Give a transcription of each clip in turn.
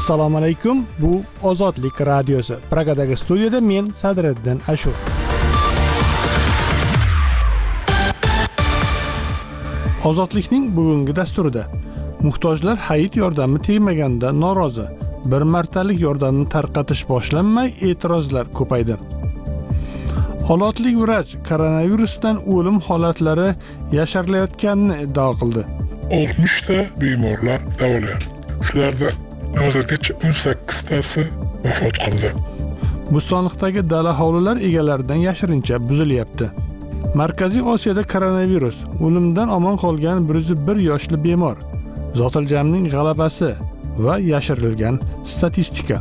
Assalomu alaykum. Bu Ozodlik radiosi. Pragadagi studiyada men Sadriddin Ashur. Ozodlikning bugungi dasturida muhtojlar hayit yordami tegmaganda norozi. Bir martalik yordamni tarqatish boshlanmay e'tirozlar ko'paydi. Olotlik vrach koronavirusdan o'lim holatlari yashirilayotganini iddao qildi. 60 ta bemorlar davolanadi. Shularda hozirgacha 18 tasi vafot qildi. Bo'stonliqdagi dala hovlilar egalaridan yashirincha buzilyapti. Markaziy Osiyoda koronavirus, o'limdan omon qolgan 101 yoshli bemor, zotiljamning g'alabasi va yashirilgan statistika.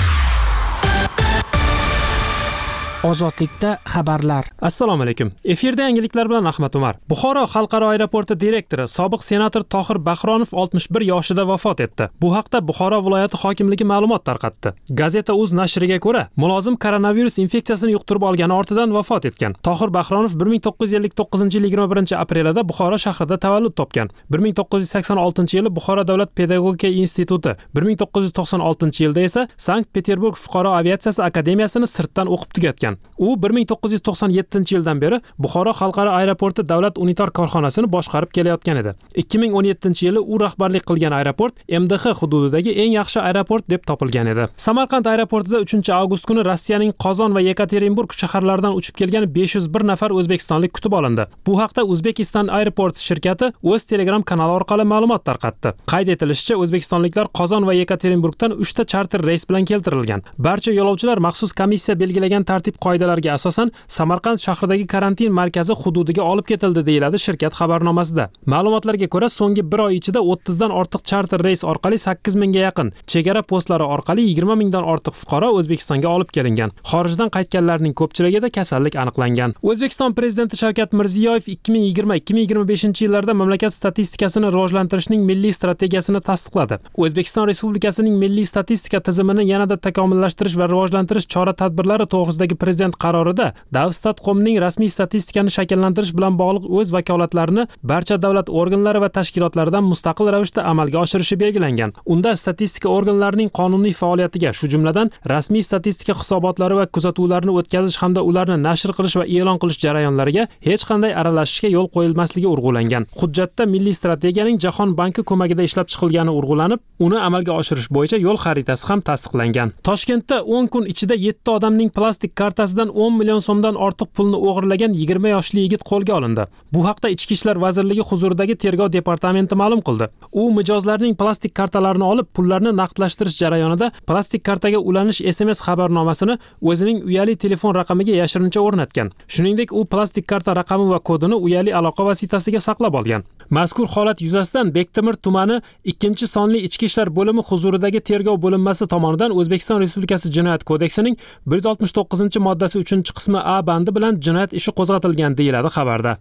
Ozodlikda xabarlar. Assalomu alaykum. Efirda yangiliklar bilan Ahmad Umar. Buxoro xalqaro aeroporti direktori, sobiq senator Tohir Bahronov 61 yoshida vafot etdi. Bu haqda Buxoro viloyati hokimligi ma'lumot tarqatdi. Gazeta Uz nashriga ko'ra, mulozim koronavirus infeksiyasini yuqtirib olgani ortidan vafot etgan. Tohir Bahronov 1959-yil 21-aprelida Buxoro shahrida tavallud topgan. 1986-yili Buxoro davlat pedagogika instituti, 1996-yilda esa Sankt-Peterburg fuqaro aviatsiyasi akademiyasini sirtdan o'qib tugatgan. U 1997-yildan beri Buxoro xalqaro aeroporti davlat unitar korxonasini boshqarib kelayotgan edi. 2017-yili u rahbarlik qilgan aeroport MDH hududidagi eng yaxshi aeroport deb topilgan edi. Samarqand aeroportida 3-avgust kuni Rossiyaning Qozon va Yekaterinburg shaharlaridan uchib kelgan 501 nafar o'zbekistonlik kutib olindi. Bu haqda Uzbekistan Airports shirkati o'z Telegram kanali orqali ma'lumot tarqatdi. Qayd etilishicha, o'zbekistonliklar Qozon va Yekaterinburgdan 3 ta charter reys bilan keltirilgan. Barcha yo'lovchilar maxsus komissiya belgilagan tartib qoidalariga asosan Samarqand shahridagi karantin markazi hududiga olib ketildi, deyiladi shirkat xabarnomasida. Ma'lumotlarga ko'ra, so'nggi 1 oy ichida 30 dan ortiq charter reys orqali 8 mingga yaqin, chegara postlari orqali 20 mingdan ortiq fuqaro O'zbekistonga olib kelingan. Xorijdan qaytganlarning ko'pchiligida kasallik aniqlangan. O'zbekiston prezidenti Shavkat Mirziyoyev 2020-2025-yillarda mamlakat statistikasini rivojlantirishning milliy strategiyasini tasdiqladi. O'zbekiston Respublikasining milliy statistika tizimini yanada takomillashtirish va rivojlantirish chora-tadbirlari to'g'risidagi prezident qarorida Davstatqomning rasmiy statistikani shakllantirish bilan bog'liq o'z vakolatlarini barcha davlat organlari va tashkilotlaridan mustaqil ravishda amalga oshirishi belgilangan. Unda statistika organlarining qonuniy faoliyatiga, shu jumladan rasmiy statistika hisobotlari va kuzatuvlarni o'tkazish hamda ularni nashr qilish va e'lon qilish jarayonlariga hech qanday aralashishga yo'l qo'yilmasligi urg'ulangan. Hujjatda milliy strategiyaning Jahon banki ko'magida ishlab chiqilgani urg'ulanib, uni amalga oshirish bo'yicha yo'l xaritasi ham tasdiqlangan. Toshkentda 10 kun ichida 7 odamning plastik kartasidan 10 million so'mdan ortiq pulni o'g'irlagan 20 yoshli yigit qo'lga olindi. Bu haqda Ichki ishlar vazirligi huzuridagi tergov departamenti ma'lum qildi. U mijozlarning plastik kartalarini olib, pullarni naqdlashtirish jarayonida plastik kartaga ulanish SMS xabarnomasini o'zining uyali telefon raqamiga yashirincha o'rnatgan. Shuningdek, u plastik karta raqami va kodini uyali aloqa vositasiga saqlab olgan. Mazkur holat yuzasidan Bektemir tumani 2-sonli Ichki ishlar bo'limi huzuridagi tergov bo'linmasi tomonidan O'zbekiston Respublikasi Jinoyat kodeksining 169-moddasi 3-qismi A bandi bilan jinoyat ishi qo'zg'atilgan, deyiladi xabarda.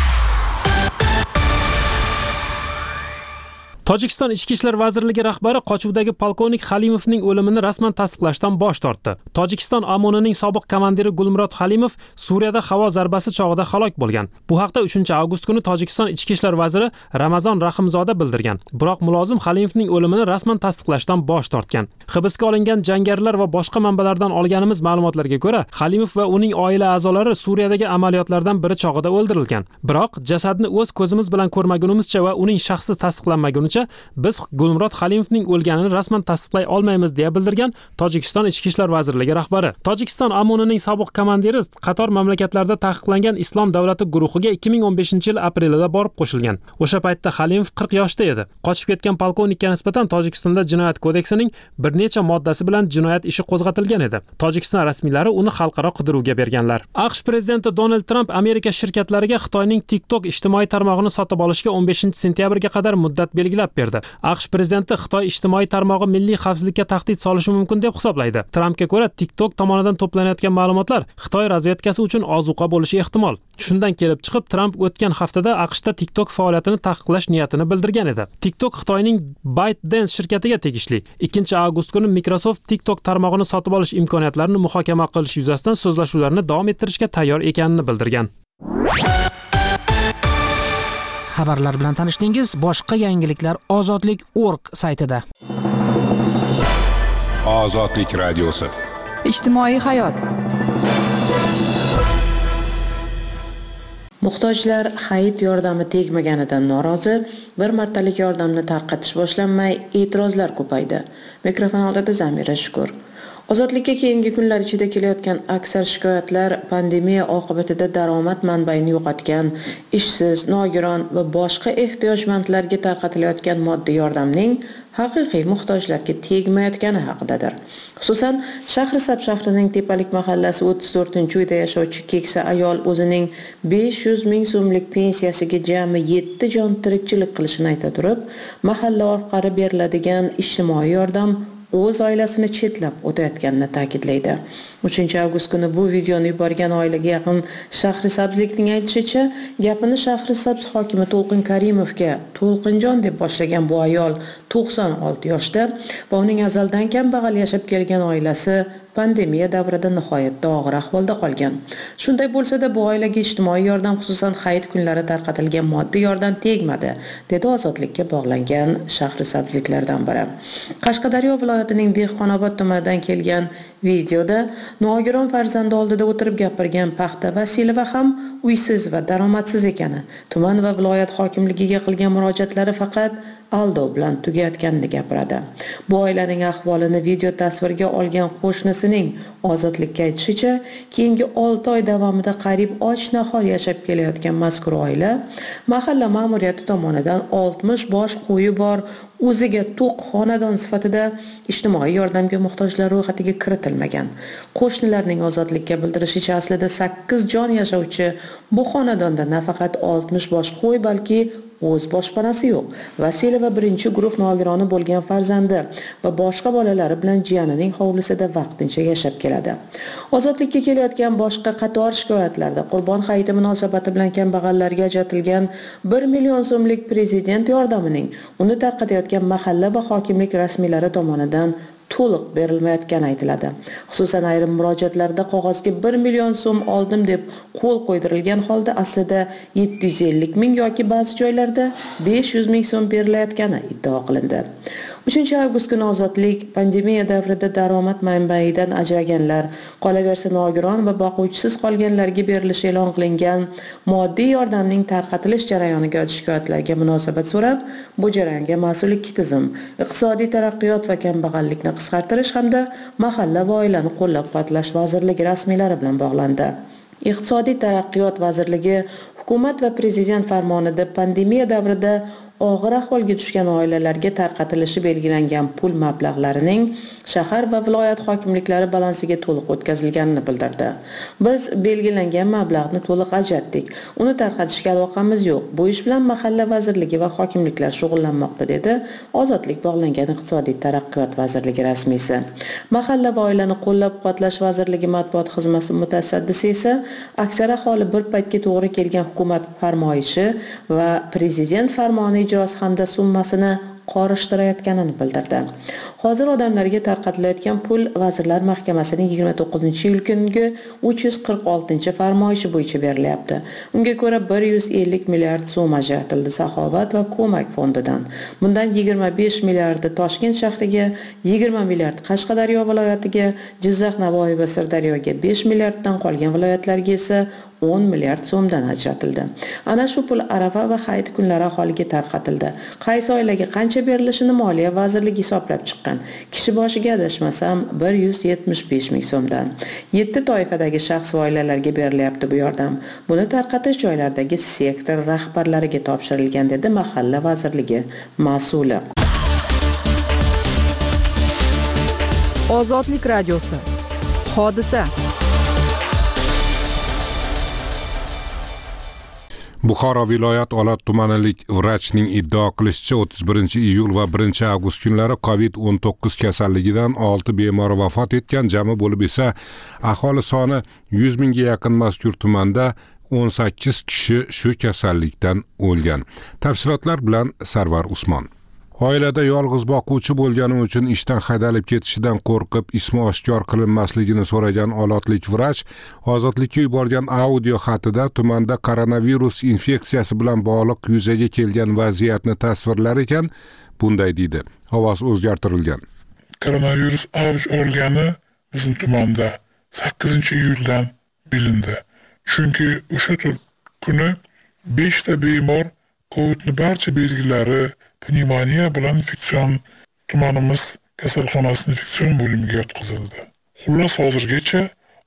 Tojikiston Ichki ishlar vazirligi rahbari qochuvdagi polkovnik Halimovning o'limini rasman tasdiqlashdan bosh tortdi. Tojikiston OMONining sobiq komandiri Gulmurod Halimov Suriyada havo zarbasi chog'ida halok bo'lgan. Bu haqda 3-avgust kuni Tojikiston Ichki ishlar vaziri Ramazon Rahimzoda bildirgan. Biroq mulozim Halimovning o'limini rasman tasdiqlashdan bosh tortgan. Hibsga olingan jangarilar va boshqa manbalardan olganimiz ma'lumotlarga ko'ra, Halimov va uning oila a'zolari Suriyadagi amaliyotlardan biri chog'ida o'ldirilgan. Biroq jasadni o'z ko'zimiz bilan ko'rmagunimizcha va uning shaxsi tasdiqlanmagunicha biz Gulmurod Halimovning o'lganini rasman tasdiqlay olmaymiz, deya bildirgan Tojikiston Ichki ishlar vazirligi rahbari. Tojikiston OMONining sobiq komandiri qator mamlakatlarda taqiqlangan Islom davlati guruhiga 2015-yil aprelida borib qo'shilgan. O'sha paytda Halimov 40 yoshda edi. Qochib ketgan polkovnikka nisbatan Tojikistonda jinoyat kodeksining bir necha moddasi bilan jinoyat ishi qo'zg'atilgan edi. Tojikiston rasmiylari uni xalqaro qidiruvga berganlar. AQSh prezidenti Donald Trump Amerika shirkatlariga Xitoyning TikTok ijtimoiy tarmog'ini sotib olishga 15-sentyabrga qadar muddat belgilab berdi. AQSh prezidenti Xitoy ijtimoiy tarmog'i milliy xavfsizlikka tahdid solishi mumkin deb hisoblaydi. Trumpga ko'ra, TikTok tomonidan to'planayotgan ma'lumotlar Xitoy razvedkasi uchun ozuqa bo'lishi ehtimol. Shundan kelib chiqib, Trump o'tgan haftada AQShda TikTok faoliyatini taqiqlash niyatini bildirgan edi. TikTok Xitoyning ByteDance shirkatiga tegishli. 2-avgust kuni Microsoft TikTok tarmog'ini sotib olish imkoniyatlarini muhokama qilish yuzasidan so'zlashuvlarni davom ettirishga tayyor ekanini bildirgan. Xabarlar bilan tanishdingiz. Boshqa yangiliklar Ozodlik.org saytida. Ozodlik radiosi. Ijtimoiy hayot. Muhtojlar hayit yordami tegmaganidan norozi, bir martalik yordamni tarqatish boshlanmay, e'tirozlar ko'paydi. Mikrofon oldida Zamira Shukur. Ozodlikka keyingi kunlar ichida kelayotgan aksar shikoyatlar pandemiya oqibatida daromad manbaini yo'qotgan, ishsiz, nogiron va boshqa ehtiyojmandlarga tarqatilayotgan moddiy yordamning haqiqiy muhtojlarga tegmayotgani haqidadir. Xususan, Shahrisabz shahrining Tepalik mahallasi 34-uyda yashovchi keksa ayol o'zining 500 ming so'mlik pensiyasiga jami 7 jon tirikchilik qilishini ayta turib, mahalla orqali beriladigan ijtimoiy yordam o'z oilasini chetlab o'tayotganini ta'kidlaydi. 3-avgust kuni bu videoni yuborgan oilaga yaqin Shahrisabzlikning aytishicha, gapini Shahrisabz hokimi To'lqin Karimovga To'lqinjon deb boshlagan bu ayol 96 yoshda va uning azaldan kambag'al yashab kelgan oilasi pandemiya davrida nihoyatda og'ir ahvolda qolgan. Shunday bo'lsa-da, bu oilaga ijtimoiy yordam, xususan hayit kunlari tarqatilgan moddiy yordam tegmadi, dedi ozodlikka bog'langan Shahrisabzliklardan biri. Qashqadaryo viloyatining Dehqonobod tumanidan kelgan videoda nogiron farzandi oldida o'tirib gapirgan Paxta Vasilova ham uysiz va daromadsiz ekani, tuman va viloyat hokimligiga qilgan murojaatlari faqat aldov bilan tugayotganini gapiradi. Bu oilaning ahvolini video tasvirga olgan qo'shnisining Ozodlikka aytishicha, keyingi 6 oy davomida qariyb och-nahor yashab kelayotgan mazkur oila mahalla ma'muriyati tomonidan 60 bosh qo'yi bor o'ziga to'q xonadon sifatida ijtimoiy yordamga muhtojlar ro'yxatiga kiritilmagan. Qo'shnilarning Ozodlikka bildirishicha, aslida 8 jon yashovchi bu xonadonda nafaqat 60 bosh qo'y, balki o'z boshpanasi yo'q. Vasilova birinchi guruh nogironi bo'lgan farzandi va boshqa bolalari bilan jiyanining hovlisida vaqtincha yashab keladi. Ozodlikka kelayotgan boshqa qator shikoyatlarda Qurbon hayiti munosabati bilan kambag'allarga ajratilgan 1 million so'mlik prezident yordamining uni tarqatayotgan mahalla va hokimlik rasmiylari tomonidan to'liq berilmayotgani aytiladi. Xususan, ayrim murojaatlarda qog'ozga 1 million so'm oldim deb qo'l qo'ydirilgan holda aslida 750 ming yoki ba'zi joylarda 500 ming so'm berilayotgani iddao qilindi. 3-avgust kuni Ozodlik pandemiya davrida daromad manbaidan ajraganlar, qolaversa nogiron va boquvchisiz qolganlarga berilishi e'lon qilingan moddiy yordamning tarqatilish jarayoniga oid shikoyatlarga munosabat so'rab, bu jarayonga mas'ul ikki tizim, iqtisodiy taraqqiyot va kambag'allikni qisqartirish hamda mahalla va oilani qo'llab-quvvatlash vazirligi rasmiylari bilan bog'landi. Iqtisodiy taraqqiyot vazirligi hukumat va prezident farmonida pandemiya davrida og'ir ahvolga tushgan oilalarga tarqatilishi belgilangan pul mablag'larining shahar va viloyat hokimliklari balansiga to'liq o'tkazilganini bildirdi. Biz belgilangan mablag'ni to'liq ajratdik. Uni tarqatishga aloqamiz yo'q. Bu ish bilan mahalla vazirligi va hokimliklar shug'ullanmoqda, dedi Ozodlik bog'langan iqtisodiy taraqqiyot vazirligi rasmiysi. Mahalla va oilani qo'llab-quvvatlash vazirligi matbuot xizmati mutasaddisi esa aksar aholi bir paytga to'g'ri kelgan hukumat farmoyishi va prezident farmoni ijrosi hamda summasini qorishtirayotganini bildirdi. Hozir odamlarga tarqatilayotgan pul Vazirlar Mahkamasining 29-iyul kungi 346-farmoyishi bo'yicha berilyapti. Unga ko'ra 150 milliard so'm ajratildi Saxovat va Ko'mak fondidan. Bundan 25 milliardi Toshkent shahriga, 20 milliard Qashqadaryo viloyatiga, Jizzax, Navoiy va Sirdaryoga, 5 milliarddan qolgan viloyatlarga esa 10 milliard so'mdan ajratildi. Ana shu pul Arafa va hayit kunlari aholiga tarqatildi. Qaysi oilaga qancha berilishini Moliya vazirligi hisoblab chiqqan. Kishi boshiga adashmasam 175 ming so'mdan. 7 toifadagi shaxs va oilalarga berilyapti bu yordam. Buni tarqatish joylardagi sektor rahbarlariga topshirilgan, dedi mahalla vazirligi mas'uli. Ozodlik radiosi. Hodisa. Buxoro viloyat Olot tumanilik vrachning iddao qilishicha 31-iyul va 1-avgust kunlari COVID-19 kasalligidan 6 bemor vafot etgan, jami bo'lib esa aholi soni 100 mingga yaqin mazkur tumanda 18 kishi shu kasallikdan o'lgan. Tafsilotlar bilan Sarvar Usmon. Oilada yolg'iz boquvchi bo'lgani uchun ishdan haydalib ketishidan qo'rqib ismi oshkor qilinmasligini so'ragan olotlik vrach Ozodlikka yuborgan audio xatida tumanda koronavirus infeksiyasi bilan bog'liq yuzaga kelgan vaziyatni tasvirlar ekan, bunday deydi. Ovoz o'zgartirilgan. koronavirus avj olgani bizim tumanda 8-iyuldan bilindi. Chunki o'sha kuni 5 ta bemor COVID'ning barcha belgilari pnevmoniya bilan infeksion tumanimiz kasalxonasining infeksion bo'limiga yotqizildi. Xullas hozirgacha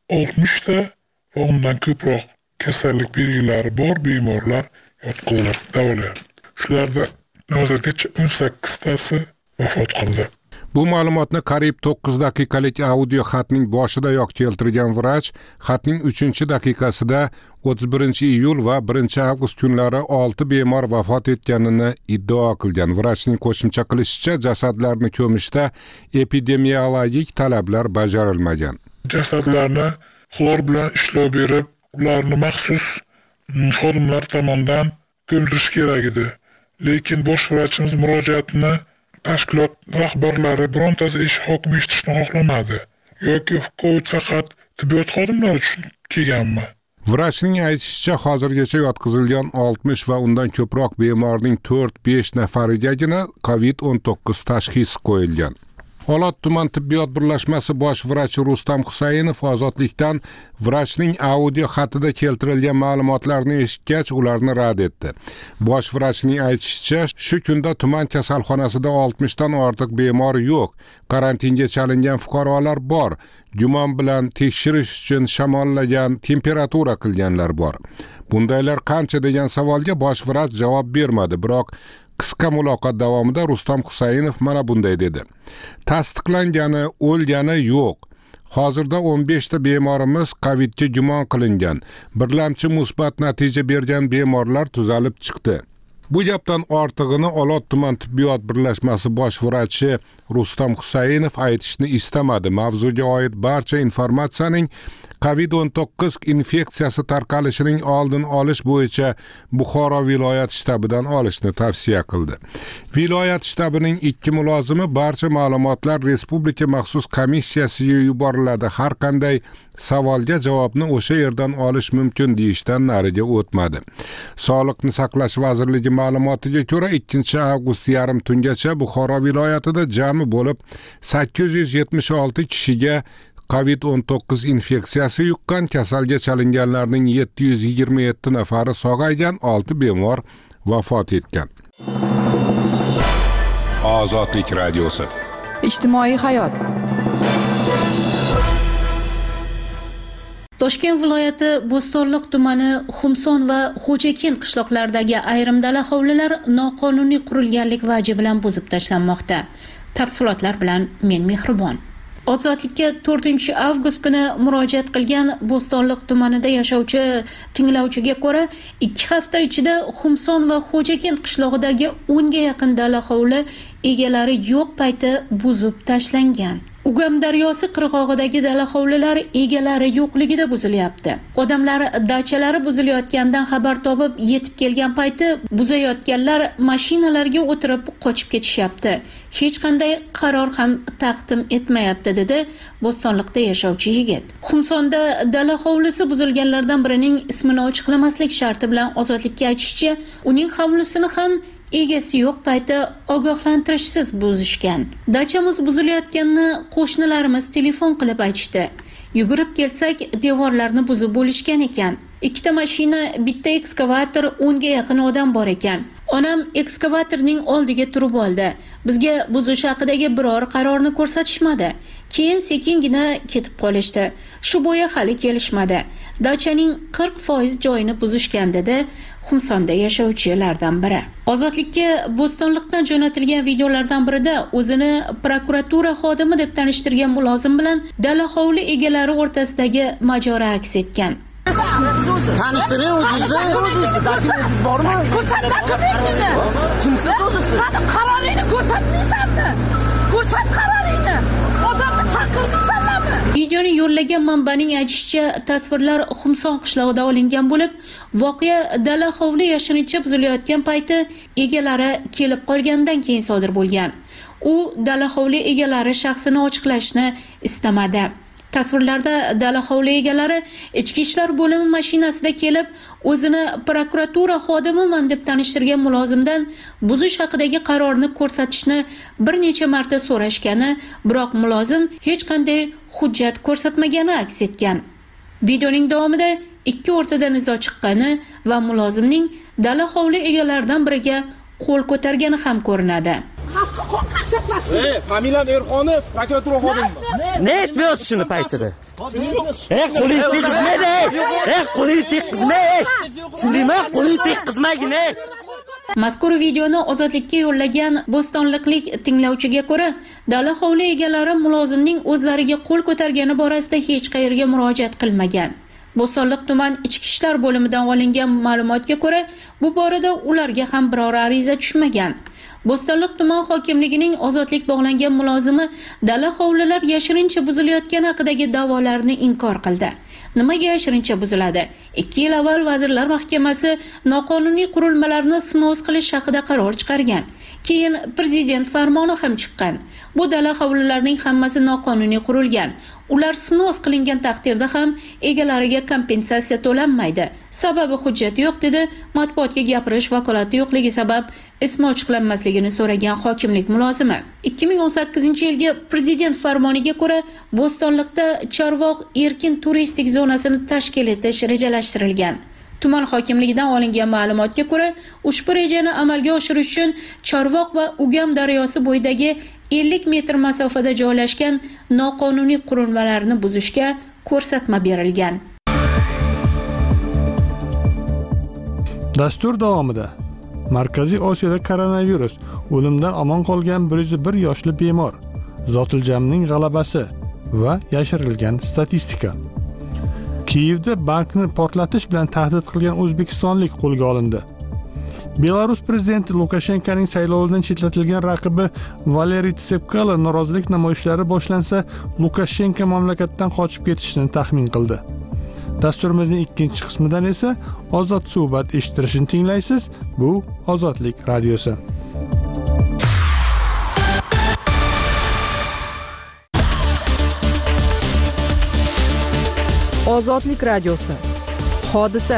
60 ta va undan ko'proq kasallik belgilari bor bemorlar yotqizilib davolanadi. Shularda hozirgacha 18 tasi vafot qildi. Bu ma'lumotni qariyb 9 daqiqalik audio xatning boshidayoq keltirgan vrach, xatning 3-daqiqasida 31-iyul va 1-avgust kunlari 6 bemor vafot etganini iddao qilgan. Vrachning qo'shimcha qilishicha, jasadlarni ko'mishda epidemiologik talablar bajarilmagan. Jasadlarni xlor bilan ishlov berib, ularni maxsus xodimlar tomonidan ko'mdirish kerak edi. Lekin bosh vrachimiz murojaatini tashkilot rahbarlari birontasi hokim eshitishni xohlamadi. Yoki COVID faqat tibbiyot xodimlari uchun kelganmi? Vrachning aytishicha, hozirgacha yotqizilgan 60 va undan ko'proq bemorning 4-5 nafarigagina COVID-19 tashxisi qo'yilgan. Olot tuman tibbiyot birlashmasi bosh vrachi Rustam Husaynov Ozodlikdan vrachning audio xatida keltirilgan ma'lumotlarni eshitgach, ularni rad etdi. Bosh vrachning aytishicha, shu kunda tuman kasalxonasida 60 dan ortiq bemor yo'q. Karantinga chalingan fuqarolar bor. Gumon bilan tekshirish uchun shamollagan, temperatura qilganlar bor. Bundaylar qancha degan savolga bosh vrach javob bermadi, biroq qisqa muloqot davomida Rustam Husaynov mana bunday dedi. Tasdiqlangani, o'lgani yo'q. Hozirda 15 ta bemorimiz COVIDga gumon qilingan. Birlamchi musbat natija bergan bemorlar tuzalib chiqdi. Bu gapdan ortig'ini Olot tuman tibbiyot birlashmasi bosh vrachi Rustam Husaynov aytishni istamadi. Mavzuga oid barcha informatsiyaning COVID-19 infeksiyasi tarqalishining oldini olish bo'yicha Buxoro viloyat shtabidan olishni tavsiya qildi. Viloyat shtabining 2 mulozimi barcha ma'lumotlar respublika maxsus komissiyasiga yuboriladi. Har qanday savolga javobni o'sha yerdan olish mumkin deyishdan nariga o'tmadi. Sog'liqni saqlash vazirligi ma'lumotiga ko'ra 2-avgust yarim tungacha Buxoro viloyatida jami bo'lib 876 kishiga COVID-19 infeksiyasi yuqqan, kasalga chalinganlarning 727 nafari sog'aygan, 6 bemor vafot etgan. Ozodlik radiosi. Ijtimoiy hayot. Toshkent viloyati Bo'stonliq tumani Xumson va Xo'jakin qishloqlaridagi ayrim dala hovlilar noqonuniy qurilganlik vaji bilan buzib tashlanmoqda. Tafsilotlar bilan men Mehribon. Ozodlikka 4-avgust kuni murojaat qilgan Bo'stonliq tumanida yashovchi tinglovchiga ko'ra, 2 hafta ichida Xumson va Xo'jakin qishlog'idagi 10 ga yaqin dala hovli egalari yo'q payti buzib tashlangan. Ugam daryosi qirg'og'idagi dala hovlilar egalari yo'qligida buzilyapti. Odamlar dachalari buzilayotgandan xabar topib yetib kelgan payti buzayotganlar mashinalarga o'tirib qochib ketishyapti. Hech qanday qaror ham taqdim etmayapti, dedi Bo'stonliqda yashovchi yigit. Xumsonda dala hovlisi buzilganlardan birining ismini ochiqlamaslik sharti bilan Ozodlikka aytishicha, uning hovlisini ham egasi yo'q payti ogohlantirishsiz buzishgan. Dachamiz buzilayotganini qo'shnilarimiz telefon qilib aytishdi. Yugurib kelsak, devorlarni buzib bo'lishgan ekan. 2 ta mashina, bitta ekskavator, 10 ga yaqin odam bor ekan. Onam ekskavatorning oldiga turib oldi. Bizga buzish haqidagi biror qarorni ko'rsatishmadi. Keyin sekingina ketib qolishdi. Shu bo'yi hali kelishmadi. Dachaning 40% joyini buzishgan, dedi Xumsonda yashovchilardan biri. Ozodlikka Bo'stonliqdan jo'natilgan videolardan birida o'zini prokuratura xodimi deb tanishtirgan mulozim bilan dala hovli egalari o'rtasidagi mojaro aks etgan. Tanishtiring o'zingizni. Dokumentingiz bormi? Ko'rsat dokumentingni. Kimsiz o'zingiz? Qaroringni ko'rsatmaysanmi? Ko'rsat qaroringni. Odamni chaqirmaysanmi? Videoni yo'llagan manbaning aytishicha, tasvirlar Xumson qishlog'ida olingan bo'lib, voqea dala hovli yashirincha buzilayotgan payti egalari kelib qolgandan keyin sodir bo'lgan. U dala hovli egalari shaxsini ochiqlashni istamadi. Tasvirlarda dala hovli egalari ichki ishlar bo'limi mashinasida kelib, o'zini prokuratura xodimiman deb tanishtirgan mulozimdan buzish haqidagi qarorni ko'rsatishni bir necha marta so'rashgani, biroq mulozim hech qanday hujjat ko'rsatmagani aks etgan. Videoning davomida ikki o'rtada nizo chiqqani va mulozimning dala hovli egalaridan biriga qo'l ko'targani ham ko'rinadi. Familiyam Erxonov, prokuratura xodimi. Ne etmiyorsun shuni paytida? Qo'lingiz tegizmaydi. Qo'lingiz tegizmaydi. Tushundingmi? Qo'lingiz tegizmagin. Mazkur videoni ozodlikka yo'llagan bo'stonliqlik tinglovchiga ko'ra, dala hovli egalari mulozimning o'zlariga qo'l ko'targani borasida hech qayerga murojaat qilmagan. Bo'stonliq tuman ichki ishlar bo'limidan olingan ma'lumotga ko'ra, bu borada ularga ham biror ariza tushmagan. Bo'stonliq tuman hokimligining ozodlik bog'langan mulozimi dala hovlilar yashirincha buzilayotgani haqidagi da'volarni inkor qildi. Nimaga yashirincha buziladi? 2 yil avval Vazirlar Mahkamasi noqonuniy qurilmalarni sinov qilish haqida qaror chiqargan. Keyin prezident farmoni ham chiqqan. Bu dala hovlilarning hammasi noqonuniy qurilgan. Ular sinov qilingan taqdirda ham egalariga kompensatsiya to'lanmaydi. Sababi hujjat yo'q dedi. Matbuotga gapirish vakolati yo'qligi sabab ismi ochiqlanmasligini so'ragan hokimlik mulozimi. 2018-yilgi prezident farmoniga ko'ra, Bo'stonliqda Chorvoq erkin turistik zonasini tashkil etish rejalashtirilgan. Tuman hokimligidan olingan ma'lumotga ko'ra, ushbu rejani amalga oshirish uchun Chorvoq va Ugam daryosi bo'yidagi 50 metr masofada joylashgan noqonuniy qurilmalarni buzishga ko'rsatma berilgan. Dastur davomida Markaziy Osiyoda koronavirus, o'limdan omon qolgan 101 yoshli bemor, Zotiljamning g'alabasi va yashirilgan statistika. Kiyevda bankni portlatish bilan tahdid qilgan o'zbekistonlik qo'lga olindi. Belarus prezidenti Lukashenkoning saylovidan chetlatilgan raqibi Valeriy Tsepkalo norozilik namoyishlari boshlansa, Lukashenko mamlakatdan qochib ketishini taxmin qildi. Dasturimizning ikkinchi qismidan esa ozod suhbat eshittirishni tinglaysiz. Bu Ozodlik radiosi. Ozodlik radiosi. Hodisa.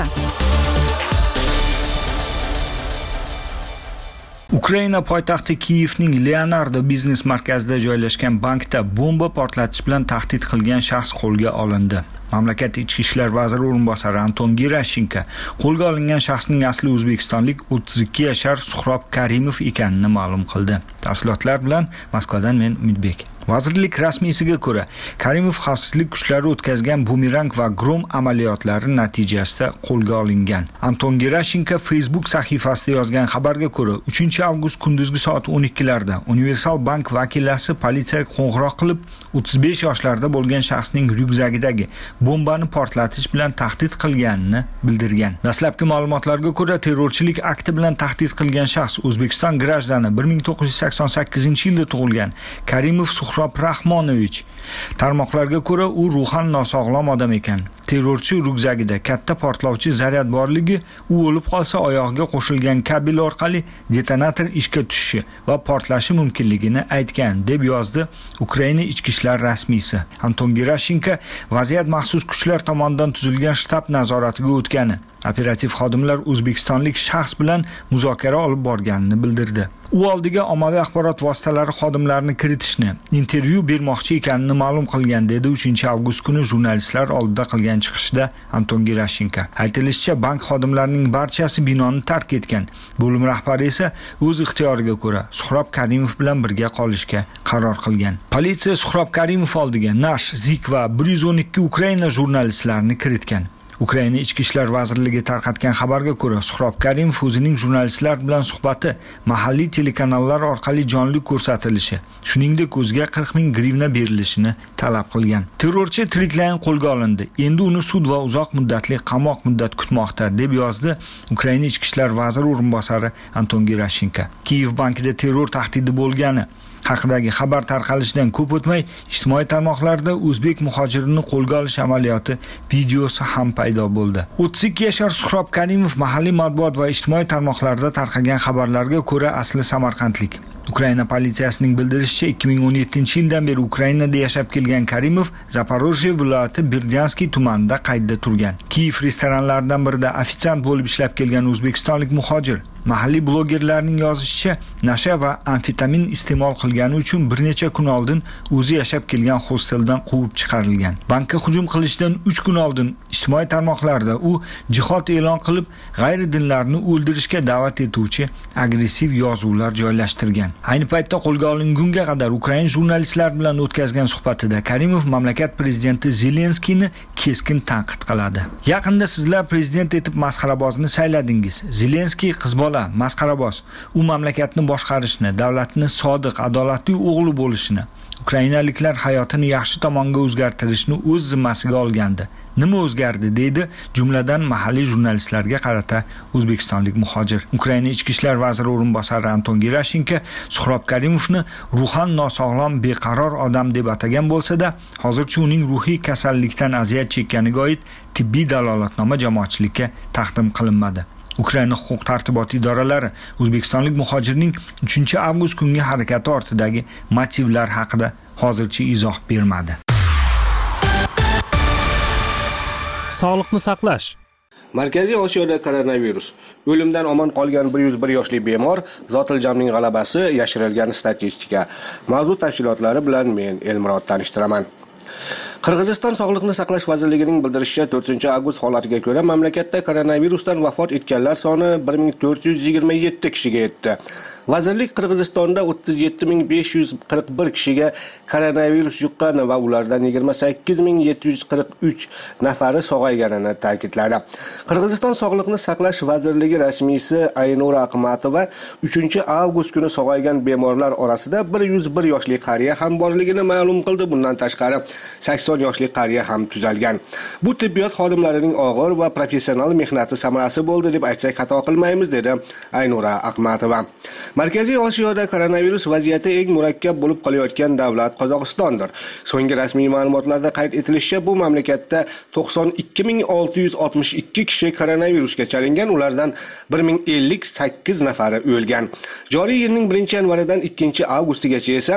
Ukraina poytaxti Kiyevning Leonardo biznes markazida joylashgan bankda bomba portlatish bilan tahdid qilgan shaxs qo'lga olindi. Mamlakat ichki ishlar vaziri o'rinbosari Anton Gerashenko qo'lga olingan shaxsning asli o'zbekistonlik 32 yashar Suhrob Karimov ekanini ma'lum qildi. Tafsilotlar bilan Moskvadan men Umidbek. Vazirlik rasmiysiga ko'ra, Karimov xavfsizlik kuchlari o'tkazgan bumerang va grom amaliyotlari natijasida qo'lga olingan. Anton Gerashenko Facebook sahifasida yozgan xabarga ko'ra, 3-avgust kunduzgi soat 12larda Universal Bank vakillasi politsiyaga qo'ng'iroq qilib, 35 yoshlarda bo'lgan shaxsning ryukzagidagi bombani portlatish bilan tahdid qilganini bildirgan. Dastlabki ma'lumotlarga ko'ra, terrorchilik akti bilan tahdid qilgan shaxs O'zbekiston grajdani 1988-yilda tug'ilgan Karimov Suhrob Rahmonovich. Tarmoqlarga ko'ra, u ruhan nosog'lom odam ekan. Terrorchi ryukzagida katta portlovchi zaryad borligi, u o'lib qolsa oyog'iga qo'shilgan kabel orqali detonator ishga tushishi va portlashi mumkinligini aytgan, deb yozdi Ukraina ichki ishlar rasmiysi. Anton Gerashenko vaziyat maxsus kuchlar tomonidan tuzilgan shtab nazoratiga o'tgani, operativ xodimlar o'zbekistonlik shaxs bilan muzokara olib borganini bildirdi. U oldiga ommaviy axborot vositalari xodimlarini kiritishni, intervyu bermoqchi ekanini ma'lum qilgan, dedi 3-avgust kuni jurnalistlar oldida qilgan chiqishda Anton Gerashenko. Aytilishicha, bank xodimlarining barchasi binoni tark etgan. Bo'lim rahbari esa o'z ixtiyoriga ko'ra Suhrob Karimov bilan birga qolishga qaror qilgan. Politsiya Suhrob Karimov oldiga Nash, Zik va 112 Ukraina jurnalistlarini kiritgan. Ukraina ichki ishlar vazirligi tarqatgan xabarga ko'ra, Suhrob Karimov o'zining jurnalistlar bilan suhbati mahalliy telekanallar orqali jonli ko'rsatilishi, shuningdek o'ziga 40 ming grivna berilishini talab qilgan. Terrorchi tiriklayin qo'lga olindi. Endi uni sud va uzoq muddatli qamoq muddat kutmoqda, deb yozdi Ukraina ichki ishlar vaziri o'rinbosari Anton Gerashenko. Kiyev bankida terror tahdidi bo'lgani haqidagi xabar tarqalishidan ko'p o'tmay, ijtimoiy tarmoqlarda o'zbek muhojirini qo'lga olish amaliyoti videosi ham paydo bo'ldi. 32 yashar Suhrob Karimov mahalliy matbuot va ijtimoiy tarmoqlarda tarqalgan xabarlarga ko'ra asli samarqandlik. Ukraina politsiyasining bildirishicha, 2017-yildan beri Ukrainada yashab kelgan Karimov Zaporojye viloyati Berdyanskiy tumanida qaydda turgan. Kiyev restoranlaridan birida ofitsiant bo'lib ishlab kelgan o'zbekistonlik muhojir mahalliy blogerlarning yozishicha, nasha va amfetamin iste'mol qilgani uchun bir necha kun oldin o'zi yashab kelgan hosteldan quvib chiqarilgan. Bankka hujum qilishidan 3 kun oldin ijtimoiy tarmoqlarda u jihod e'lon qilib, g'ayridinlarni o'ldirishga da'vat etuvchi agressiv yozuvlar joylashtirgan. Ayni paytda qo'lga olingunga qadar Ukraina jurnalistlar bilan o'tkazgan suhbatida Karimov mamlakat prezidenti Zelenskiyni keskin tanqid qiladi. Yaqinda sizlar prezident etib masxarabozni sayladingiz. Zelenskiy qizbola, masxaraboz. U mamlakatni boshqarishni, davlatni sodiq, adolatli o'g'li bo'lishini, ukrainaliklar hayotini yaxshi tomonga o'zgartirishni o'z zimmasiga olgandi. Nima o'zgardi deydi, jumladan mahalliy jurnalistlarga qarata o'zbekistonlik muhojir. Ukraina ichki ishlar vaziri o'rinbosari Anton Gerashenko Suhrob Karimovni ruhan nosog'lom, beqaror odam deb atagan bo'lsa-da, hozircha uning ruhiy kasallikdan aziyat chekkaniga oid tibbiy dalolatnoma jamoatchilikka taqdim qilinmadi. Ukraina huquq-tartibot idoralari o'zbekistonlik muhojirning 3-avgust kungi harakati ortidagi motivlar haqida hozircha izoh bermadi. Sog'liqni saqlash. Markaziy Osiyoda koronavirus. O'limdan omon qolgan 101 yoshli bemor, Zotiljamning g'alabasi, yashirilgan statistika. Mavzu tafsilotlari bilan men Elmurod tanishtiraman. Qirg'iziston Sog'liqni saqlash vazirligining bildirishicha 4-avgust holatiga ko'ra mamlakatda koronavirusdan vafot etganlar soni 1427 kishiga yetdi. Vazirlik Qirg'izistonda 37541 kishiga koronavirus yuqqan va ulardan 28743 nafari sog'ayganini ta'kidladi. Qirg'iziston Sog'liqni saqlash vazirligi rasmiysi Aynura Aqmatova 3-avgust kuni sog'aygan bemorlar orasida 101 yoshli qariya ham borligini ma'lum qildi. Bundan tashqari 80 yoshli qariya ham tuzalgan. Bu tibbiyot xodimlarining og'ir va professional mehnati samarasi bo'ldi deb aytsak xato qilmaymiz, dedi Aynura Aqmatova. Markaziy Osiyoda koronavirus vaziyati eng murakkab bo'lib qolayotgan davlat Qozog'istondir. So'nggi rasmiy ma'lumotlarda qayd etilishicha, bu mamlakatda 92662 kishi koronavirusga chalingan, ulardan 1058 nafari o'lgan. Joriy yilning 1-yanvaridan 2-avgustigacha esa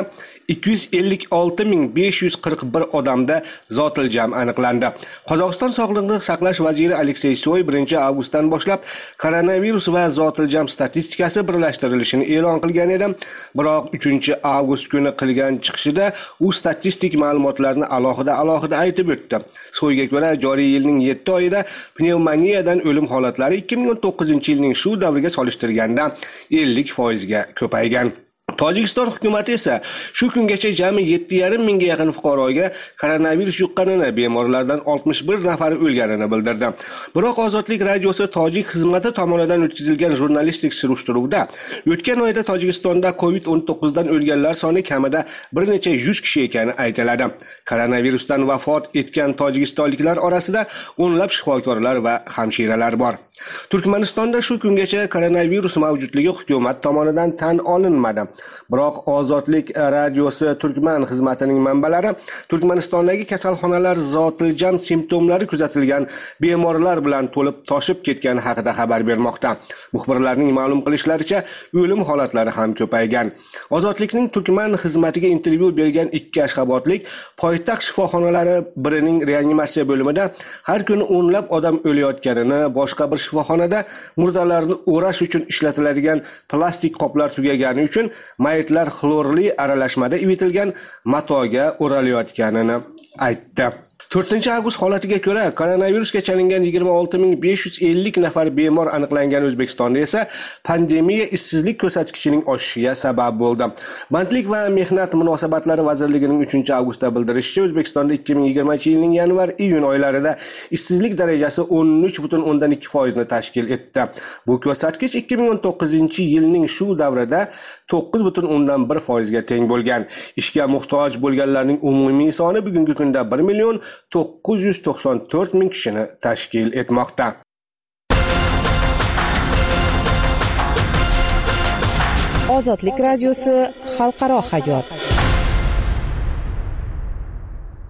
256541 odamda zotiljam aniqlandi. Qozog'iston Sog'liqni saqlash vaziri Aleksey Soy 1-avgustdan boshlab koronavirus va zotiljam statistikasi birlashtirilishini e'lon qilgan edi. Biroq 3-avgust kuni qilgan chiqishida u statistik ma'lumotlarni alohida aytib o'tdi. Soyga ko'ra, joriy yilning 7 oyida pnevmoniyadan o'lim holatlari 2019-yilning shu davriga solishtirganda 50% ga ko'paygan. Tojikiston hukumati esa shu kungacha jami 7,5 mingga yaqin fuqaroga koronavirus yuqqanini, bemorlardan 61 nafari o'lganini bildirdi. Biroq Ozodlik radiosi Tojik xizmati tomonidan o'tkazilgan jurnalistik surishtiruvda o'tgan oyda Tojikistonda COVID-19 dan o'lganlar soni kamida bir necha 100 kishi ekani aytiladi. Koronavirusdan vafot etgan tojikistonliklar orasida o'nlab shifokorlar va hamshiralar bor. Turkmanistonda shu kungacha koronavirus mavjudligi hukumat tomonidan tan olinmadi. Biroq Ozodlik radiosi Turkman xizmatining manbalari Turkmanistondagi kasalxonalar zotiljam simptomlari kuzatilgan bemorlar bilan to'lib toshib ketgani haqida xabar bermoqda. Muxbirlarning ma'lum qilishlaricha, o'lim holatlari ham ko'paygan. Ozodlikning Turkman xizmatiga intervyu bergan 2 ashxobodlik poytaxt shifoxonalari birining reanimatsiya bo'limida har kuni o'nlab odam o'layotganini, boshqa bir shifoxonada murdalarni o'rash uchun ishlatiladigan plastik qoplar tugagani uchun mayitlar xlorli aralashmada ivitilgan matoga o'ralayotganini aytdi. 4-avgust holatiga ko'ra koronavirusga chalingan 26550 nafar bemor aniqlangan O'zbekistonda esa pandemiya ishsizlik ko'rsatkichining oshishiga sabab bo'ldi. Bandlik va mehnat munosabatlari vazirligining 3-avgustda bildirishicha, O'zbekistonda 2020-yilning yanvar-iyun oylarida ishsizlik darajasi 13,2% ni tashkil etdi. Bu ko'rsatkich 2019-yilning shu davrida 9,1% ga teng bo'lgan. Ishga muhtoj bo'lganlarning umumiy soni bugungi kunda 1,994,000 kishini tashkil etmoqda. Ozodlik radiosi xalqaro hayot.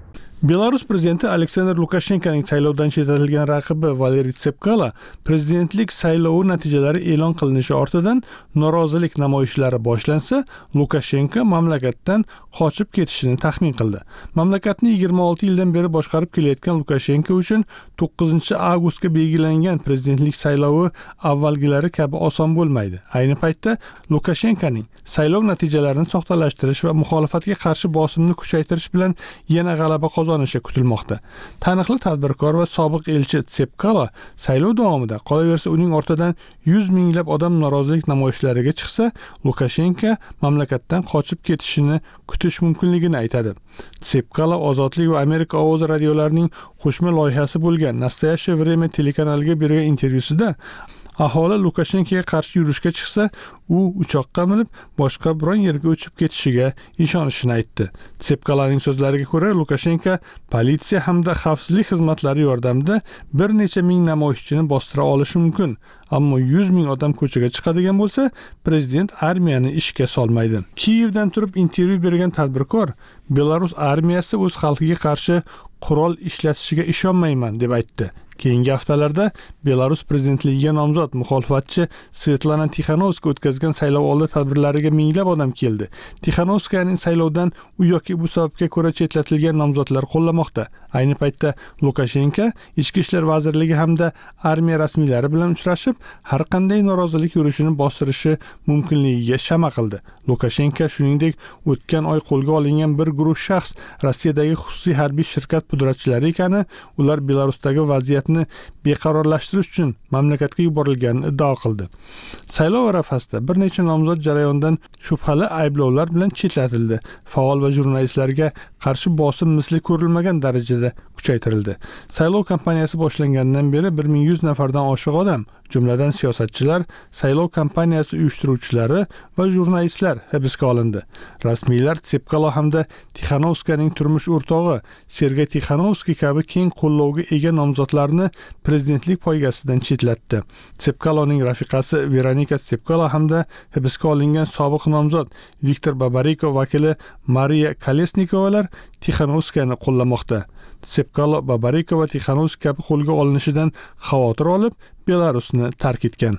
Belarus prezidenti Aleksandr Lukashenkoning saylovdan chetlatilgan raqibi Valeriy Tsepkalo prezidentlik saylovi natijalari e'lon qilinishi ortidan norozilik namoyishlari boshlansa, Lukashenko mamlakatdan qochib ketishini taxmin qildi. Mamlakatni 26 yildan beri boshqarib kelayotgan Lukashenko uchun 9-avgustga belgilangan prezidentlik saylovi avvalgilari kabi oson bo'lmaydi. Ayni paytda Lukashenkoning saylov natijalarini soxtalashtirish va muxolifatga qarshi bosimni kuchaytirish bilan yana g'alaba qozonishi kutilmoqda. Taniqli tadbirkor va sobiq elchi Tsepkalo saylov davomida qolaversa uning ortidan 100 minglab odam norozilik namoyishlariga chiqsa, Lukashenko mamlakatdan qochib ketishini kutish mumkinligini aytadi. Tsepkalo Ozodlik va Amerika ovozi radiolarining qo'shma loyihasi bo'lgan Nastoyaщее время telekanaliga bergan intervyusida aholi Lukashenkoga qarshi yurishga chiqsa, u uchoqqa minib boshqa biron yerga uchib ketishiga ishonishini aytdi. Tsepkaloning so'zlariga ko'ra, Lukashenko politsiya hamda xavfsizlik xizmatlari yordamida bir necha ming namoyishchini bostira olishi mumkin, ammo 100 ming odam ko'chaga chiqadigan bo'lsa, prezident armiyani ishga solmaydi. Kiyevdan turib intervyu bergan tadbirkor Belarus armiyasi o'z xalqiga qarshi qurol ishlatishiga ishonmayman deb aytdi. Keyingi haftalarda Belarus prezidentligiga nomzod muxolifatchi Svetlana Tixanovska o'tkazgan saylov oldi tadbirlariga minglab odam keldi. Tixanovskaning saylovdan u yoki bu sababga ko'ra chetlatilgan nomzodlar qo'llamoqda. Ayni paytda Lukashenko Ichki ishlar vazirligi hamda armiya rasmiylari bilan uchrashib, har qanday norozilik yurishini bostirishi mumkinligiga shama qildi. Lukashenko shuningdek, o'tgan oy qo'lga olingan bir guruh shaxs Rossiyadagi xususiy harbiy shirkat pudratchilari ekani, ular Belarusdagi vaziyatni beqarorlashtirish uchun mamlakatga yuborilganini iddao qildi. Saylov arafasida bir necha nomzod jarayondan shubhali ayblovlar bilan chetlatildi. Faol va jurnalistlarga qarshi bosim misli ko'rilmagan darajada kuchaytirildi. Saylov kampaniyasi boshlangandan beri 1100 nafardan oshiq odam, jumladan siyosatchilar, saylov kampaniyasi uyushtiruvchilari va jurnalistlar hibsga olindi. Rasmiylar Tsepkalo hamda Tixanovskaning turmush o'rtog'i Sergey Tixanovskiy kabi keng qo'llovga ega nomzodlarni prezidentlik poygasidan chetlatdi. Tsepkaloning rafiqasi Veronika Tsepkalo hamda hibsga olingan sobiq nomzod Viktor Babariko vakili Mariya Kolesnikovalar Tixanovskani qo'llamoqda. Tsepkalo Babariko va Tixanovskiy qo'lga olinishidan xavotir olib, Belarusni tark etgan.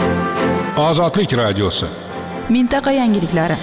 Ozodlik radiosi. Mintaqa yangiliklari.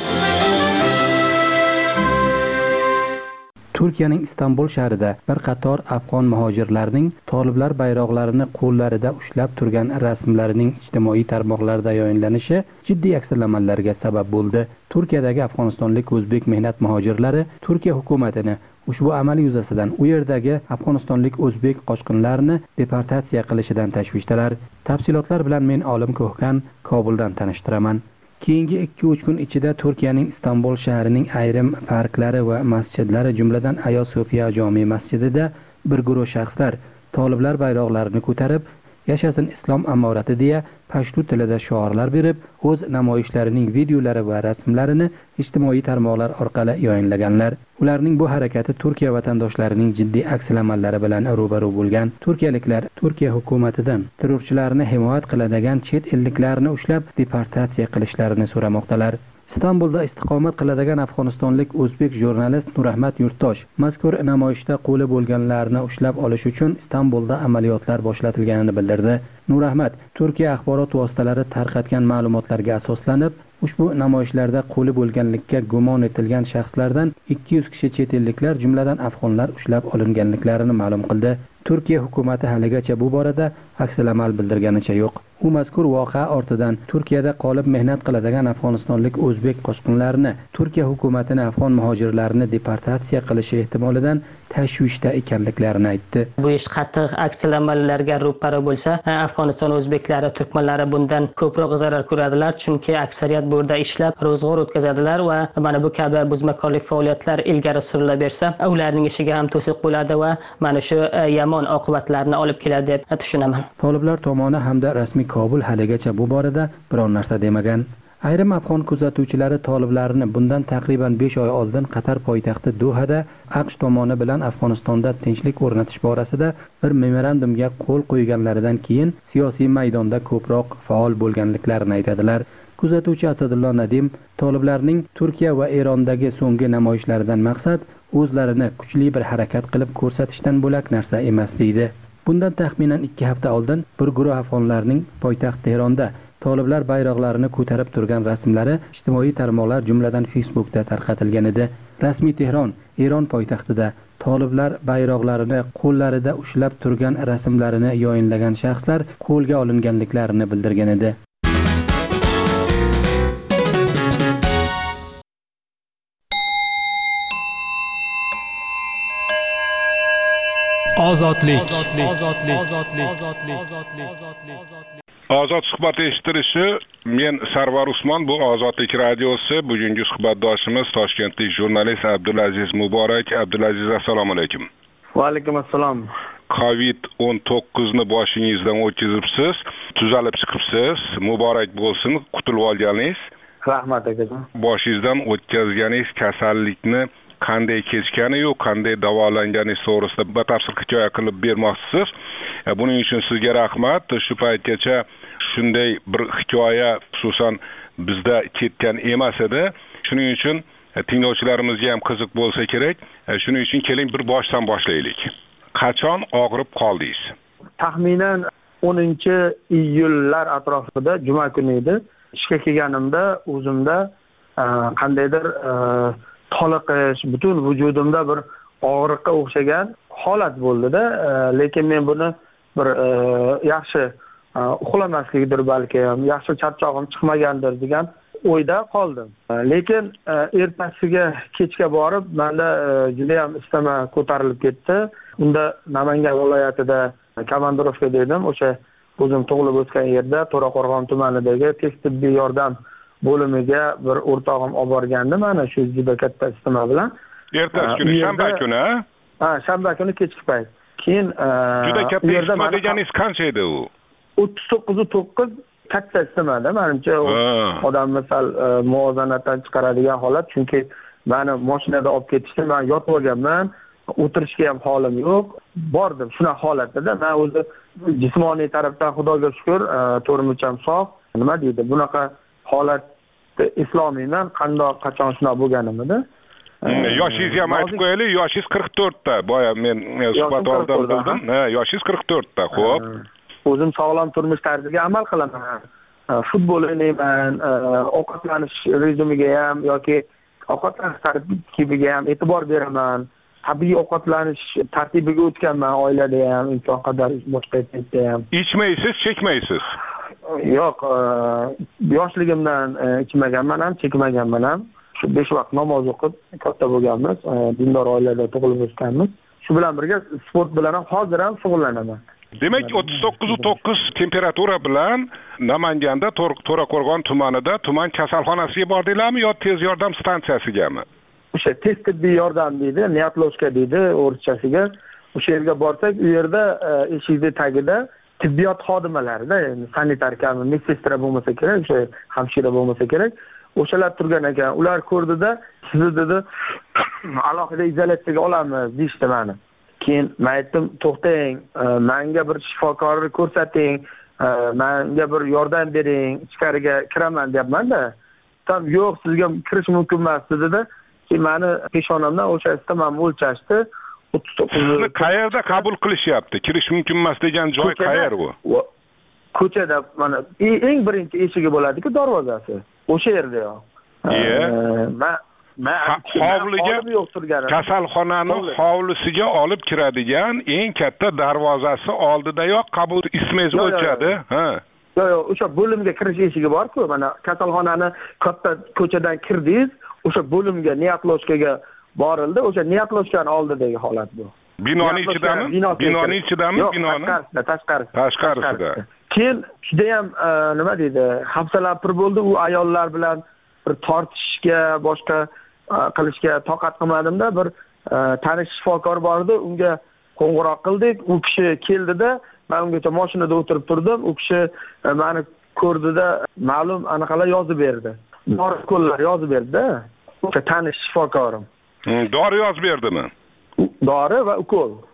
Turkiyaning Istanbul shahrida bir qator afg'on muhojirlarning toliblar bayroqlarini qo'llarida ushlab turgan rasmlarining ijtimoiy tarmoqlarda yoyinlanishi jiddiy aksiyalamalarga sabab bo'ldi. Turkiyadagi afg'onistonlik o'zbek mehnat muhojirlari Turkiya hukumatini ushbu amal yuzasidan u yerdagi afg'onistonlik o'zbek qochqinlarini deportatsiya qilishidan tashvishdalar. Tafsilotlar bilan men Olim Ko'hkan Kobuldan tanishtiraman. Keyingi 2-3 kun ichida Turkiyaning Istanbul shahrining ayrim parklari va masjidlari, jumladan Ayo Sofiya jome masjidida bir guruh shaxslar toliblar bayroqlarini ko'tarib, yashasin islom amorati deya pashtu tilida shiorlar berib, o'z namoyishlarining videolari va rasmlarini ijtimoiy tarmoqlar orqali yoyinlaganlar. Ularning bu harakati Turkiya vatandoshlarining jiddiy aksiyalamalar bilan ro'baro bo'lgan. Turkiyaliklar Turkiya hukumatidan terrorchilarni himoya qiladigan chet elliklarni ushlab deportatsiya qilishlarini so'ramoqdalar. Istanbulda istiqomat qiladigan afg'onistonlik o'zbek jurnalist Nurahmat Yurtdosh mazkur namoyishda qo'li bo'lganlarni ushlab olish uchun Istanbulda amaliyotlar boshlatilganini bildirdi. Nurahmat Turkiya axborot vositalari tarqatgan ma'lumotlarga asoslanib, ushbu namoyishlarda qo'li bo'lganlikka gumon etilgan shaxslardan 200 kishi chet elliklar, jumladan afg'onlar ushlab olinganliklarini ma'lum qildi. Turkiya hukumati haligacha bu borada aksalamal bildirganicha yo'q. U mazkur voqea ortidan Turkiyada qolib mehnat qiladigan afg'onistonlik o'zbek qochqinlarini, Turkiya hukumatini afg'on muhojirlarini deportatsiya qilishi ehtimolidan tashvishda ekanliklarini aytdi. Bu ish qattiq aksiyalamalarga ro'para bo'lsa, Afg'oniston o'zbeklari, turkmanlari bundan ko'proq zarar ko'radilar, chunki aksariyat bu yerda ishlab ro'zg'or o'tkazadilar va mana bu kabi buzmakorlik faoliyatlar ilgari surilaversa, ularning ishiga ham to'siq bo'ladi va mana shu yomon oqibatlarni olib keladi deb tushunaman. Toliblar tomoni hamda rasmiy Kobul haligacha bu borada biron narsa demagan. Ayrim afg'on kuzatuvchilari toliblarni bundan taqriban 5 oy oldin Qatar poytaxti Dohada AQSh tomoni bilan Afg'onistonda tinchlik o'rnatish borasida bir memorandumga qo'l qo'yganlaridan keyin siyosiy maydonda ko'proq faol bo'lganliklarini aytadilar. kuzatuvchi Asadullo Nadim toliblarning Turkiya va Erondagi so'nggi namoyishlaridan maqsad o'zlarini kuchli bir harakat qilib ko'rsatishdan bo'lak narsa emas deydi. Bundan taxminan 2 hafta oldin bir guruh afg'onlarning poytaxt Tehronda toliblar bayroqlarini ko'tarib turgan rasmlari ijtimoiy tarmoqlar jumladan Facebookda tarqatilgan edi. Rasmiy Tehron Eron poytaxtida toliblar bayroqlarini qo'llarida ushlab turgan rasmlarini yoyinlagan shaxslar qo'lga olinganliklarini bildirgan edi. Ozodlik. Ozod suhbat eshitirishi, men Sarvar Usmon, bu Ozodlik radiosi. Bugungi suhbatdoshimiz toshkentlik jurnalist Abdulaziz Muborak. Abdulaziz, assalomu alaykum. Va alaykum assalom. COVID-19 ni boshingizdan o'tkazibsiz, tuzalib chiqibsiz. Muborak bo'lsin, qutulib olganingiz. Rahmat akajon. Boshingizdan o'tkazganingiz kasallikni qanday kechgani yo'q, qanday davolanganingiz to'g'risida batafsil hikoya qilib bermoqchisiz. Buning uchun sizga rahmat. Shu paytgacha shunday bir hikoya xususan bizda ketgan emas edi. Shuning uchun tinglovchilarimizga ham qiziq bo'lsa kerak. Shuning uchun keling bir boshdan boshlaylik. Qachon og'rib qoldingiz? Taxminan 10-iyullar atrofida juma kuni edi. Ishga kelganimda o'zimda qandaydir toliqish, butun vujudimda bir og'riqqa o'xshagan holat bo'ldi-da, lekin men buni bir yaxshi uxlamaslikdir balki, yaxshi charchog'im chiqmagandir degan o'yda qoldim. Lekin ertasiga kechga borib, menda juda ham istama ko'tarilib ketdi. Unda Namangan viloyatida komandirovka dedim, o'sha o'zim tug'ilib o'sgan yerda To'raqo'rg'on tumanidagi tez tibbiy yordam bo'limiga bir o'rtog'im olib borgandi, mana shu juda katta istama bilan. Ertasi kuni shanba kuni, shanba kuni kechki payt. Keyin juda katta isitma deganingiz qancha edi u? 39.9 katta isitmada, menimcha odam misal muvozanatdan chiqaradigan holat, chunki meni mashinada olib ketishdi, men yotib olganman, o'tirishga ham holim yo'q. Bordim shuna holatda, men o'zi jismoniy tarafdan Xudoga shukr, to'rimicham sog'. Nima deydi? Bunaqa holat islomiyman, qachon shunaqa bo'lganimda. Yoshingizni ham aytib qo'yaylik, yoshingiz 44 ta. Boya men suhbat oldim bildim. Yoshingiz 44 ta. Xo'p. O'zim sog'lom turmush tarziga amal qilaman. Futbol o'ynayman, ovqatlanish rejimiga ham yoki ovqatlanish tartibiga ham e'tibor beraman. Tabiiy ovqatlanish tartibiga o'tganman oilada ham, imkon qadar boshqa yerda ham. Ichmaysiz, chekmaysiz? Yo'q, yoshligimdan ichmaganman ham, chekmaganman ham. Shu 5 vaqt namoz o'qib, katta bo'lganmiz, dindor oilada tug'ilib o'sganmiz. Shu bilan birga sport bilan ham hozir ham shug'ullanaman. Demak, 39.9 temperatura bilan Namanganda To'raqo'rg'on tumanida tuman kasalxonasiga bordinglarmi yo tez yordam stansiyasigami? O'sha tez tibbiy yordam deydi, neatloshka deydi o'rchasiga. O'sha yerga borsak, u yerda eshikning tagida tibbiyot xodimalari-da, sanitarkami, medsestra bo'lmasa kerak, o'sha hamshira bo'lmasa kerak, o'shalar turgan ekan. Ular ko'rdida, sizni dedi, alohida izolyatsiyaga olamiz deyishdi meni. Keyin men aytdim, to'xtang, menga bir shifokorni ko'rsating, menga bir yordam bering, ichkariga kiraman deyapman-da. Tam yo'q, sizga kirish mumkin emas dedi-da. Keyin meni peshonamdan o'sha istamam o'lchashdi. 39. Sizni qayerda qabul qilishyapti? Kirish mumkin emas degan joy qayer u? Ko'chada, mana eng birinchi eshigi bo'ladi-ku, darvozasi. O'sha yerda yo'q. Hovliga, kasalxonaning hovlisiga olib kiradigan eng katta darvozasi oldidayoq qabul ismingiz o'lchadi. Yo'q, o'sha bo'limga kirish eshigi bor-ku, mana kasalxonani katta ko'chadan kirdingiz, o'sha bo'limga neatloshkaga borildi, o'sha neatloshkaning oldidagi holat bu. Binoning ichidami? Binoning ichidami? Binoning tashqarisida. Keyin juda ham nima deydi, hafsalanib bo'ldi, u ayollar bilan bir tortishga, boshqa qilishga toqat qilmadim-da, bir tanish shifokor bor edi, unga qo'ng'iroq qildik, u kishi keldida, men ungacha mashinada o'tirib turdim, u kishi meni ko'rdida, ma'lum anaqalar yozib berdi. Dori-ukollar yozib berdi-da. O'sha tanish shifokorim. Dori yozib berdimi? Dori va ukol.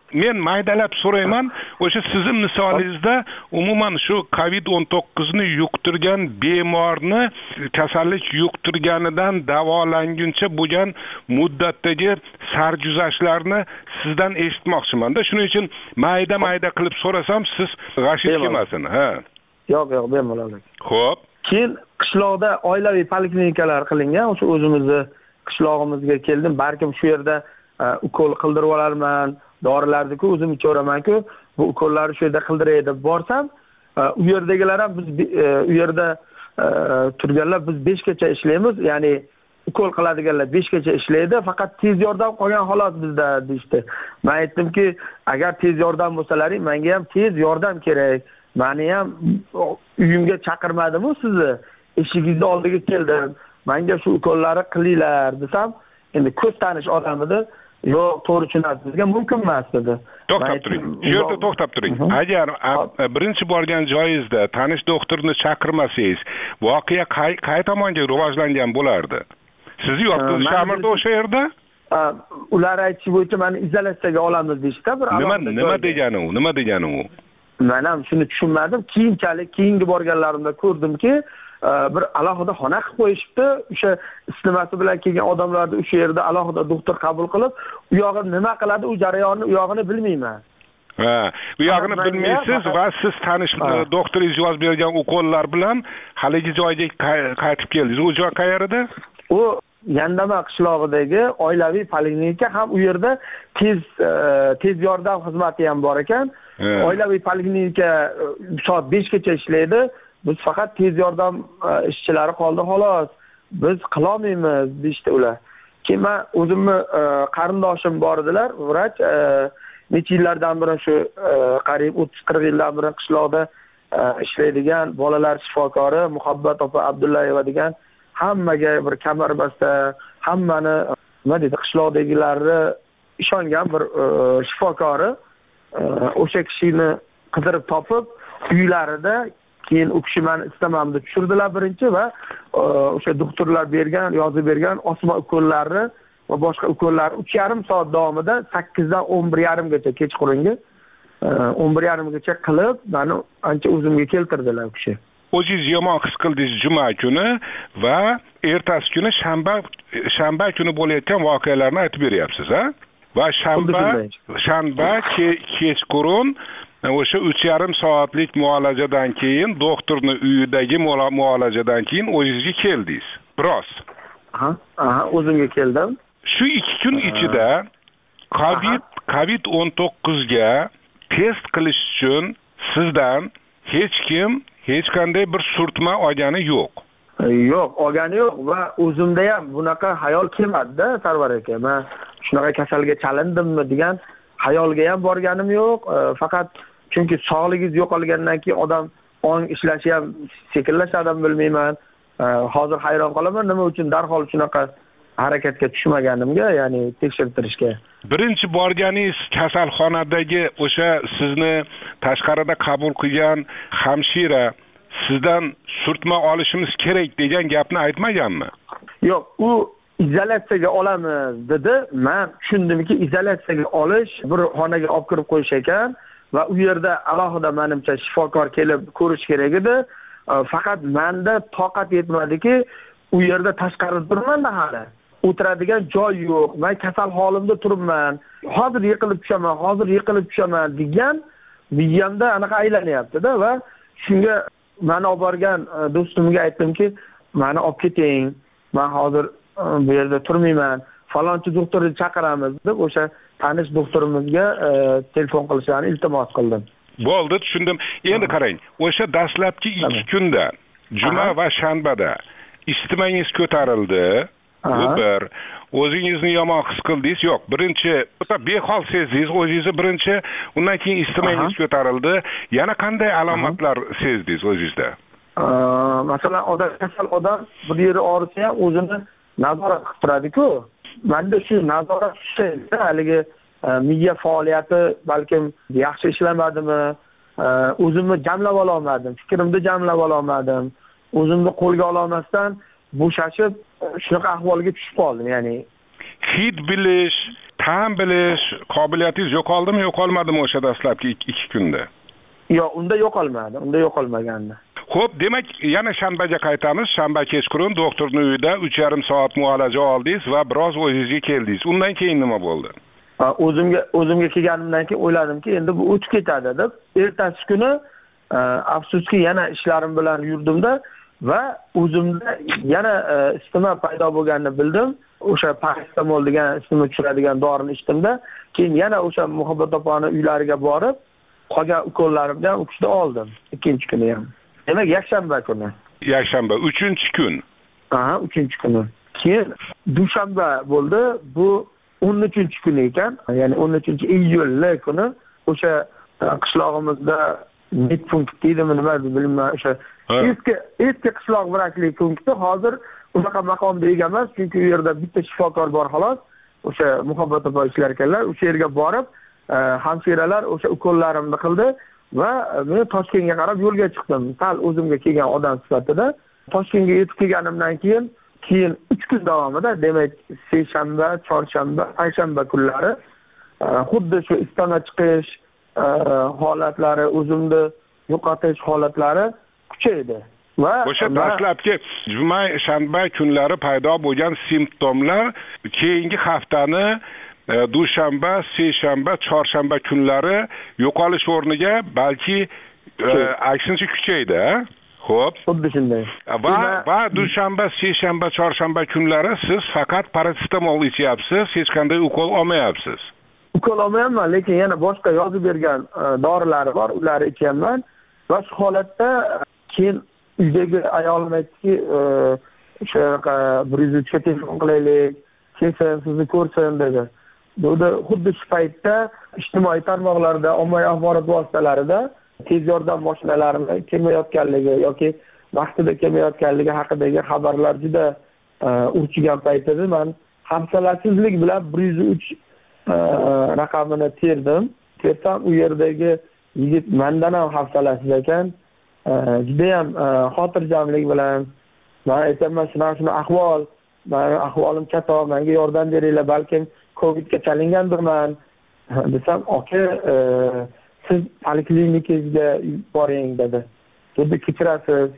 men maydalab so'rayman, o'sha sizning misolingizda umuman shu COVID-19 ni yuqtirgan bemorni kasallik yuqtirganidan davolanguncha bo'lgan muddatdagi sarguzashtlarni sizdan eshitmoqchiman-da. Shuning uchun mayda qilib so'rasam, siz g'ashit kelmasin. Ha. Yo'q, bemalol. Xo'p. Keyin qishloqda oilaviy poliklinikalar qilingan. O'sha o'zimizni qishlog'imizga keldim. Balkim shu yerda ukol qildirib olarman, dorilarni-ku o'zim ichaman-ku, bu ukollarni shu yerda qildiray deb borsam, u yerdagilar ham biz u yerda turganlar biz 5 gacha ishlaymiz, ya'ni ukol qiladiganlar 5 gacha ishlaydi, faqat tez yordam qolgan xolos bizda deydi. Men aytdimki, agar tez yordam bo'lsalaring, menga ham tez yordam kerak. Meni ham uyimga chaqirmadim-ku sizni. Eshigingizni oldiga keldim. Menga shu ukollarni qilinglar desam, endi ko'z tanish odam edi. Yo'q, to'g'ri tushunasiz, bizga mumkin emas dedi. To'xtab turing. Shu yerda to'xtab turing. Agar birinchi borgan joyingizda tanish doktorni chaqirmasangiz, voqea qay tomonga rivojlangan bo'lardi? Sizni yotqizisharmidi o'sha yerda? Ular aytishi bo'yicha meni izolyatsiyaga olamiz deyishdi. Nima degani u? Nima degani u? Men ham shuni tushunmadim. Keyingi borganlarimda ko'rdimki, bir alohida xona qilib qo'yishibdi. O'sha istimasi bilan kelgan odamlarni o'sha yerda alohida doktor qabul qilib, u yog'ini nima qiladi, u jarayonni u yog'ini bilmayman. Ha, u yog'ini bilmaysiz va siz tanish doktoringiz yozib bergan ukollar bilan haligi joyga qaytib keldingiz. U joy qayerda? U Yandama qishlog'idagi oilaviy poliklinika, ham u yerda tez yordam xizmati ham bor ekan. Oilaviy poliklinika soat 5 gacha ishlaydi. Biz faqat tez yordam ishchilari qoldi xolos. Biz qilolmaymiz deydi ular. Keyin men o'zimni qarindoshim bor edilar, vrach, necha yillardan beri shu qariyb 30-40 yildan beri qishloqda ishlaydigan bolalar shifokori Muhabbat opa Abdullayeva degan, hammaga bir kamarbasta, hammani nima deydi, qishloqdagilarni ishongan bir shifokori. O'sha kishini qidirib topib, uylarida keyin u kishi meni istamam deb tushirdilar birinchi va o'sha doktorlar yozib bergan osma ukollarni va boshqa ukollar 3,5 soat davomida 8 dan 11:30 gacha kechqurungi 11:30 gacha qilib, meni ancha o'zimga keltirdilar u kishi. O'zingiz yomon his qildingiz juma kuni va ertasi kuni shanba kuni bo'layotgan voqealarni aytib beryapsiz, ha? Va shanba kechqurun o'sha 3,5 soatlik muolajadan keyin, doktorning uyidagi muolajadan keyin o'zingizga keldingiz. Biroz. O'zimga keldim. Shu 2 kun ichida COVID-19 ga test qilish uchun sizdan hech kim hech qanday bir surtma olgani yo'q. Yo'q, olgani yo'q va o'zimda ham bunaqa xayol kelmadi-da, Sarvar aka. Men shunaqa kasalga chalindimmi degan xayolga ham borganim yo'q. Faqat chunki sog'ligingiz yo'qolgandan keyin odam ong ishlashi ham sekinlashadi, bilmayman. Hozir hayron qolaman, nima uchun darhol shunaqa harakatga tushmaganimga, ya'ni tekshirtirishga. Birinchi borganingiz kasalxonadagi o'sha sizni tashqarida qabul qilgan hamshira sizdan surtma olishimiz kerak degan gapni aytmaganmi? Yo'q, u izolyatsiyaga olamiz dedi. Men tushundimki, izolyatsiyaga olish bir xonaga olib kirib qo'yish ekan va u yerda alohida menimcha shifokor kelib ko'rish kerak edi. Faqat menda toqat yetmadiki, u yerda tashqarida turman-da hali. O'tiradigan joy yo'q. Men kasal holimda turibman. Hozir yiqilib tushaman degan miyamda anaqa aylanyapti-da va shunga meni olib borgan do'stimga aytdimki, meni olib keting. Men hozir bu yerda turmayman. Falonchi doktorni chaqiramiz deb o'sha tanish doktorimizga telefon qilishlarini iltimos qildim. Bo'ldi, tushundim. Endi qarang, o'sha dastlabki 2 kunda, juma va shanbada istimangiz ko'tarildi. Bu bir. O'zingizni yomon his qildingiz? Yo'q. Birinchi behol sezdingiz o'zingizni birinchi, undan keyin istimangiz ko'tarildi. Yana qanday alomatlar sezdingiz o'zingizda? Masalan, kasal odam bir yeri og'risa ham o'zini nazorat qilib turadi-ku. Menda shu nazorat tushdi, haligi miya faoliyati balkim yaxshi ishlamadimi? O'zimni jamlab ola olmadim, fikrimni jamlab ola olmadim. O'zimni qo'lga ola olmasdan bo'shashib, shunaqa ahvolga tushib qoldim, ya'ni. Hid bilish, Ta'm bilish qobiliyatingiz yo'qoldimi, yo'qolmadimi o'sha dastlabki 2 kunda? Yo'q, unda yo'qolmadi. Unda yo'qolmagandi. Xo'p, demak, yana shanbaga qaytamiz. Shanba kechqurun doktorning uyida 3,5 soat muolaja oldingiz va biroz o'zingizga keldingiz. Undan keyin nima bo'ldi? O'zimga kelganimdan keyin o'yladimki, endi bu o'tib ketadi deb, ertasi kuni afsuski yana ishlarim bilan yurdimda va o'zimda yana isitma paydo bo'lganini bildim. O'sha paracetamol degan isitma tushiradigan dorini ichdimda, keyin yana o'sha Muhabbat opaning uylariga borib, qolgan ukollarimdan o'qishda oldim. Ikkinchi kuni ham. Demak, yakshanba kuni. Yakshanba, 3-kun. Aha, 3-kuni. Keyin dushanba bo'ldi. Bu 13-kun ekan. Ya'ni 13-iyul kuni o'sha qishlog'imizda medpunkt deydimi, nima bilmayman, o'sha eski qishloq vrachlik punkti hozir unaqa maqomda ega emas, chunki u yerda bitta shifokor bor xolos. O'sha Muhabbat opa ishlar ekanlar. O'sha yerga borib, hamshiralar o'sha ukollarimni qildi va men Toshkentga qarab yo'lga chiqdim. Sal o'zimga kelgan odam sifatida. Toshkentga yetib kelganimdan keyin 3 kun davomida, demak, seshanba, chorshanba, payshanba kunlari xuddi shu istana chiqish holatlari, o'zimni yo'qotish holatlari kuchaydi. Va o'sha dastlabki juma, shanba kunlari paydo bo'lgan simptomlar keyingi haftani dushanba, seshanba, chorshanba kunlari yo'qolish o'rniga balki aksincha kuchaydi. Xo'p. Xuddi shunday. Va dushanba, seshanba, chorshanba kunlari siz faqat paracetamol ichyapsiz, hech qanday ukol olmayapsiz. Ukol olmayapman, lekin yana boshqa yozib bergan dorilar bor, ularni ichyapman. Va shu holatda keyin uydagi ayolim aytdiki, o'sha 103 ga telefon qilaylik, kelsin, sizni ko'rsin dedi. Bunda xuddi shu paytda ijtimoiy tarmoqlarda, ommaviy axborot vositalarida tez yordam mashinalarini kelmayotganligi yoki vaqtida kelmayotganligi haqidagi xabarlar juda urchigan payt edi. Men hafsalasizlik bilan 103 raqamini terdim. Tersam u yerdagi yigit mendan ham hafsalasiz ekan. Juda ham xotirjamlik bilan men aytaman, shuna ahvol, meni ahvolim chatoq, menga yordam beringlar, balkim Covidga chalingandirman desam, aka siz poliklinikangizga boring dedi. Dedi, kechirasiz,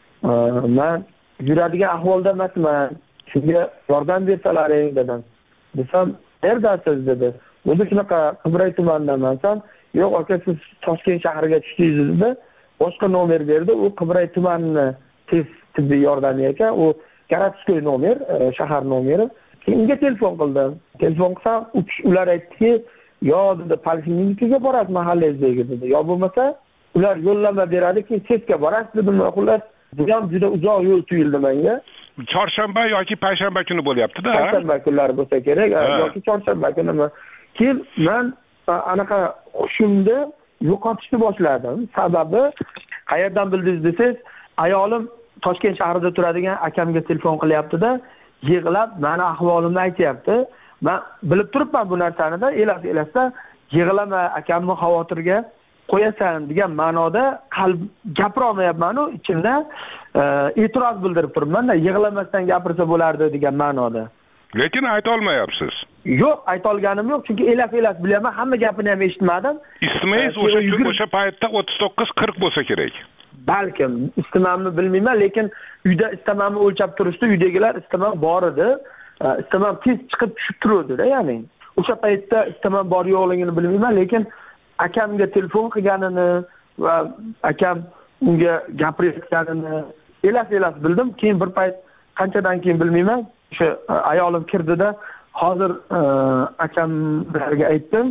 men yuradigan ahvolda emasman, shunga yordam bersalaring dedim. Desam, neredasiz dedi. O'zi shunaqa Qibray tumanidaman. Desam, yo'q aka, siz Toshkent shahriga tushdingiz dedi. Boshqa nomer berdi. U Qibray tumani tibbiy yordami ekan. U Garatskoy nomer, shahar nomeri. Unga telefon qildim. Telefon qilsam, ular aytdiki, yo dedi, poliklinikaga borasiz mahallangizdagi dedi. Yo bo'lmasa, ular yo'llanma beradiki, chetga borasiz dedim. Xullas, bu ham juda uzoq yo'l tuyuldi menga. Chorshanba yoki payshanba kuni bo'lyapti-da. Payshanba kunlari bo'lsa kerak, yoki chorshanba kunimi. Keyin men anaqa hushimni yo'qotishni boshladim. Sababi qayerdan bildingiz desangiz, ayolim Toshkent shahrida turadigan akamga telefon qilyapti-da, yig'lab meni ahvolimni aytayapti. Men bilib turibman bu narsani-da, elasda yig'lama, akamni xavotirga qo'yasan degan ma'noda qalb gapira olmayapman-ku, ichimda e'tiroz bildirib turibman-da, yig'lamasdan gapirsa bo'lardi degan ma'noda. Lekin ayta olmayapsiz. Yo'q, ayta olganim yo'q, chunki elas bilaman, hamma gapini ham eshitmadim. Isitmangiz o'sha paytda 39-40 bo'lsa kerak. Balkim isitmamni bilmayman, lekin uyda isitmamni o'lchab turishdi, uydagilar isitmam bor edi. Isitmam tez chiqib tushib turdi-da, ya'ni. O'sha paytda isitmam bor yo'qligini bilmayman, lekin akamga telefon qilganini va akam unga gapirayotganini elas bildim. Keyin bir payt qanchadan keyin bilmayman, o'sha ayolim kirdida, hozir akamlarga aytdim,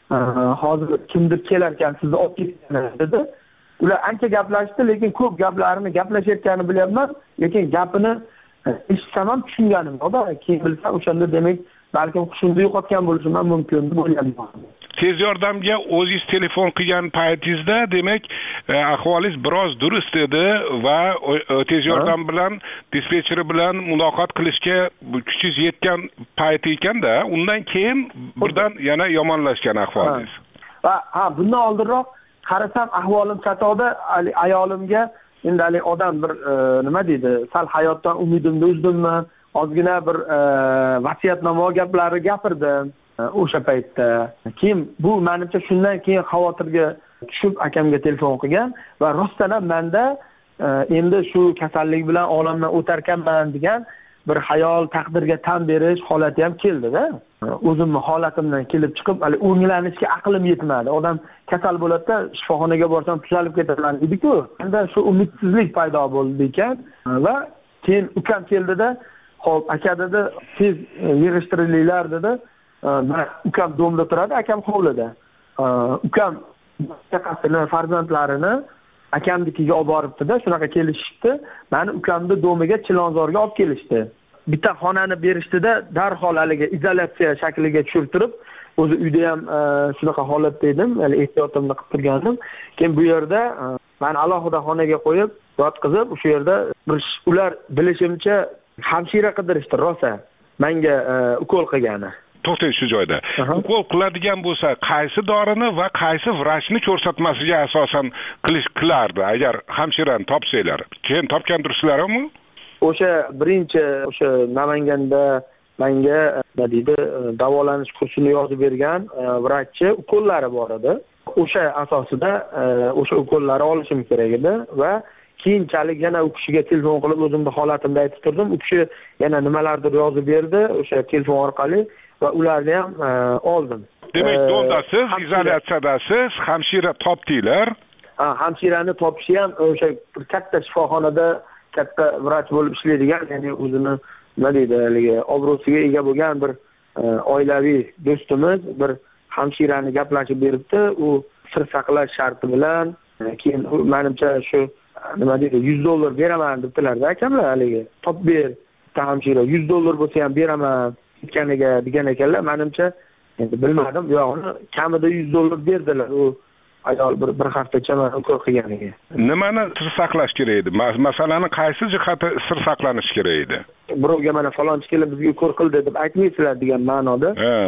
hozir kimdir kelar ekan, sizni olib ketgan dedi. Ular ancha gaplashdi, lekin ko'p gaplarini gaplashayotganini bilyapman, lekin gapini eshitsam ham tushunganim yo'q-da. Keyin bilsam, o'shanda demak, balkim hushimni yo'qotgan bo'lishim ham mumkin deb o'yladim. Tez yordamga o'zingiz telefon qilgan paytingizda, demak, ahvolingiz biroz durust edi va tez yordam bilan, dispetcher bilan muloqot qilishga kuchingiz yetgan payt ekanda, undan keyin birdan yana yomonlashgan ahvolingiz. Ha, bundan oldinroq qarasam ahvolim chatoqda, ayolimga endi odam bir nima deydi, sal hayotdan umidimni uzdimmi, ozgina bir vasiyatnoma gaplari gapirdim o'sha paytda. Keyin bu menimcha shundan keyin xavotirga tushib akamga telefon qilgan va rostdan ham menda endi shu kasallik bilan olamdan o'tarkanman degan bir xayol, taqdirga tan berish holati ham keldi-da. O'zimning holatimdan kelib chiqib, hali o'nglanishga aqlim yetmadi. Odam kasal bo'ladi-da, shifoxonaga borsam tuzalib ketaman dedi-ku. Menda shu umidsizlik paydo bo'ldi ekan va keyin ukam keldida, "Xo'p, aka dedi, tez yig'ishtiringlar" dedi. Ukam domda turadi, akam hovlida. Ukam chaqasini, farzandlarini akamnikiga olib boribdi-da, shunaqa kelishibdi. Meni ukamni domiga Chilonzorga olib kelishdi. Bitta xonani berishdi-da, darhol haliga izolyatsiya shakliga tushirtirib, o'zi uyda ham shunaqa holatda edim, hali ehtiyotimni qilib turgandim. Keyin bu yerda meni alohida xonaga qo'yib, yotqizib, o'sha yerda ular bilishimcha hamshira qidirishdi rosa. Menga ukol qilgani. To'xtang shu joyda. Ukol qiladigan bo'lsa, qaysi dorini va qaysi vrachni ko'rsatmasiga asosan qilardi agar hamshirani topsanglar. Keyin topgandirsizlarmi? O'sha birinchi o'sha Namanganda menga nima deydi, davolanish kursini yozib bergan vrachchi ukollari bor edi. O'sha asosida o'sha ukollarni olishim kerak edi va keyinchalik yana u kishiga telefon qilib o'zimning holatimni aytib turdim. U kishi yana nimalardir yozib berdi o'sha telefon orqali va ularni ham oldim. Demak, domdasiz, izolyatsiyadasiz, hamshira topdinglar. Hamshirani topishi ham o'sha katta shifoxonada katta vrach bo'lib ishlaydigan, ya'ni o'zini nima deydi, haligi obro'siga ega bo'lgan bir oilaviy do'stimiz bir hamshirani gaplashib beribdi. U sir saqlash sharti bilan keyin menimcha shu nima deydi, $100 beraman debdilar-da akamlar haligi. Topib ber, hamshira $100 bo'lsa ham beraman ketganiga degan ekanlar. Menimcha endi bilmadim, yo'qni kamida $100 berdilar. U ayol bir haftacha men ukol qilganiga. Nimani sir saqlash kerak edi? Masalani qaysi jihati sir saqlanish kerak edi? Birovga mana falonchi kelib bizga ukol qildi deb aytmaysizlar degan ma'noda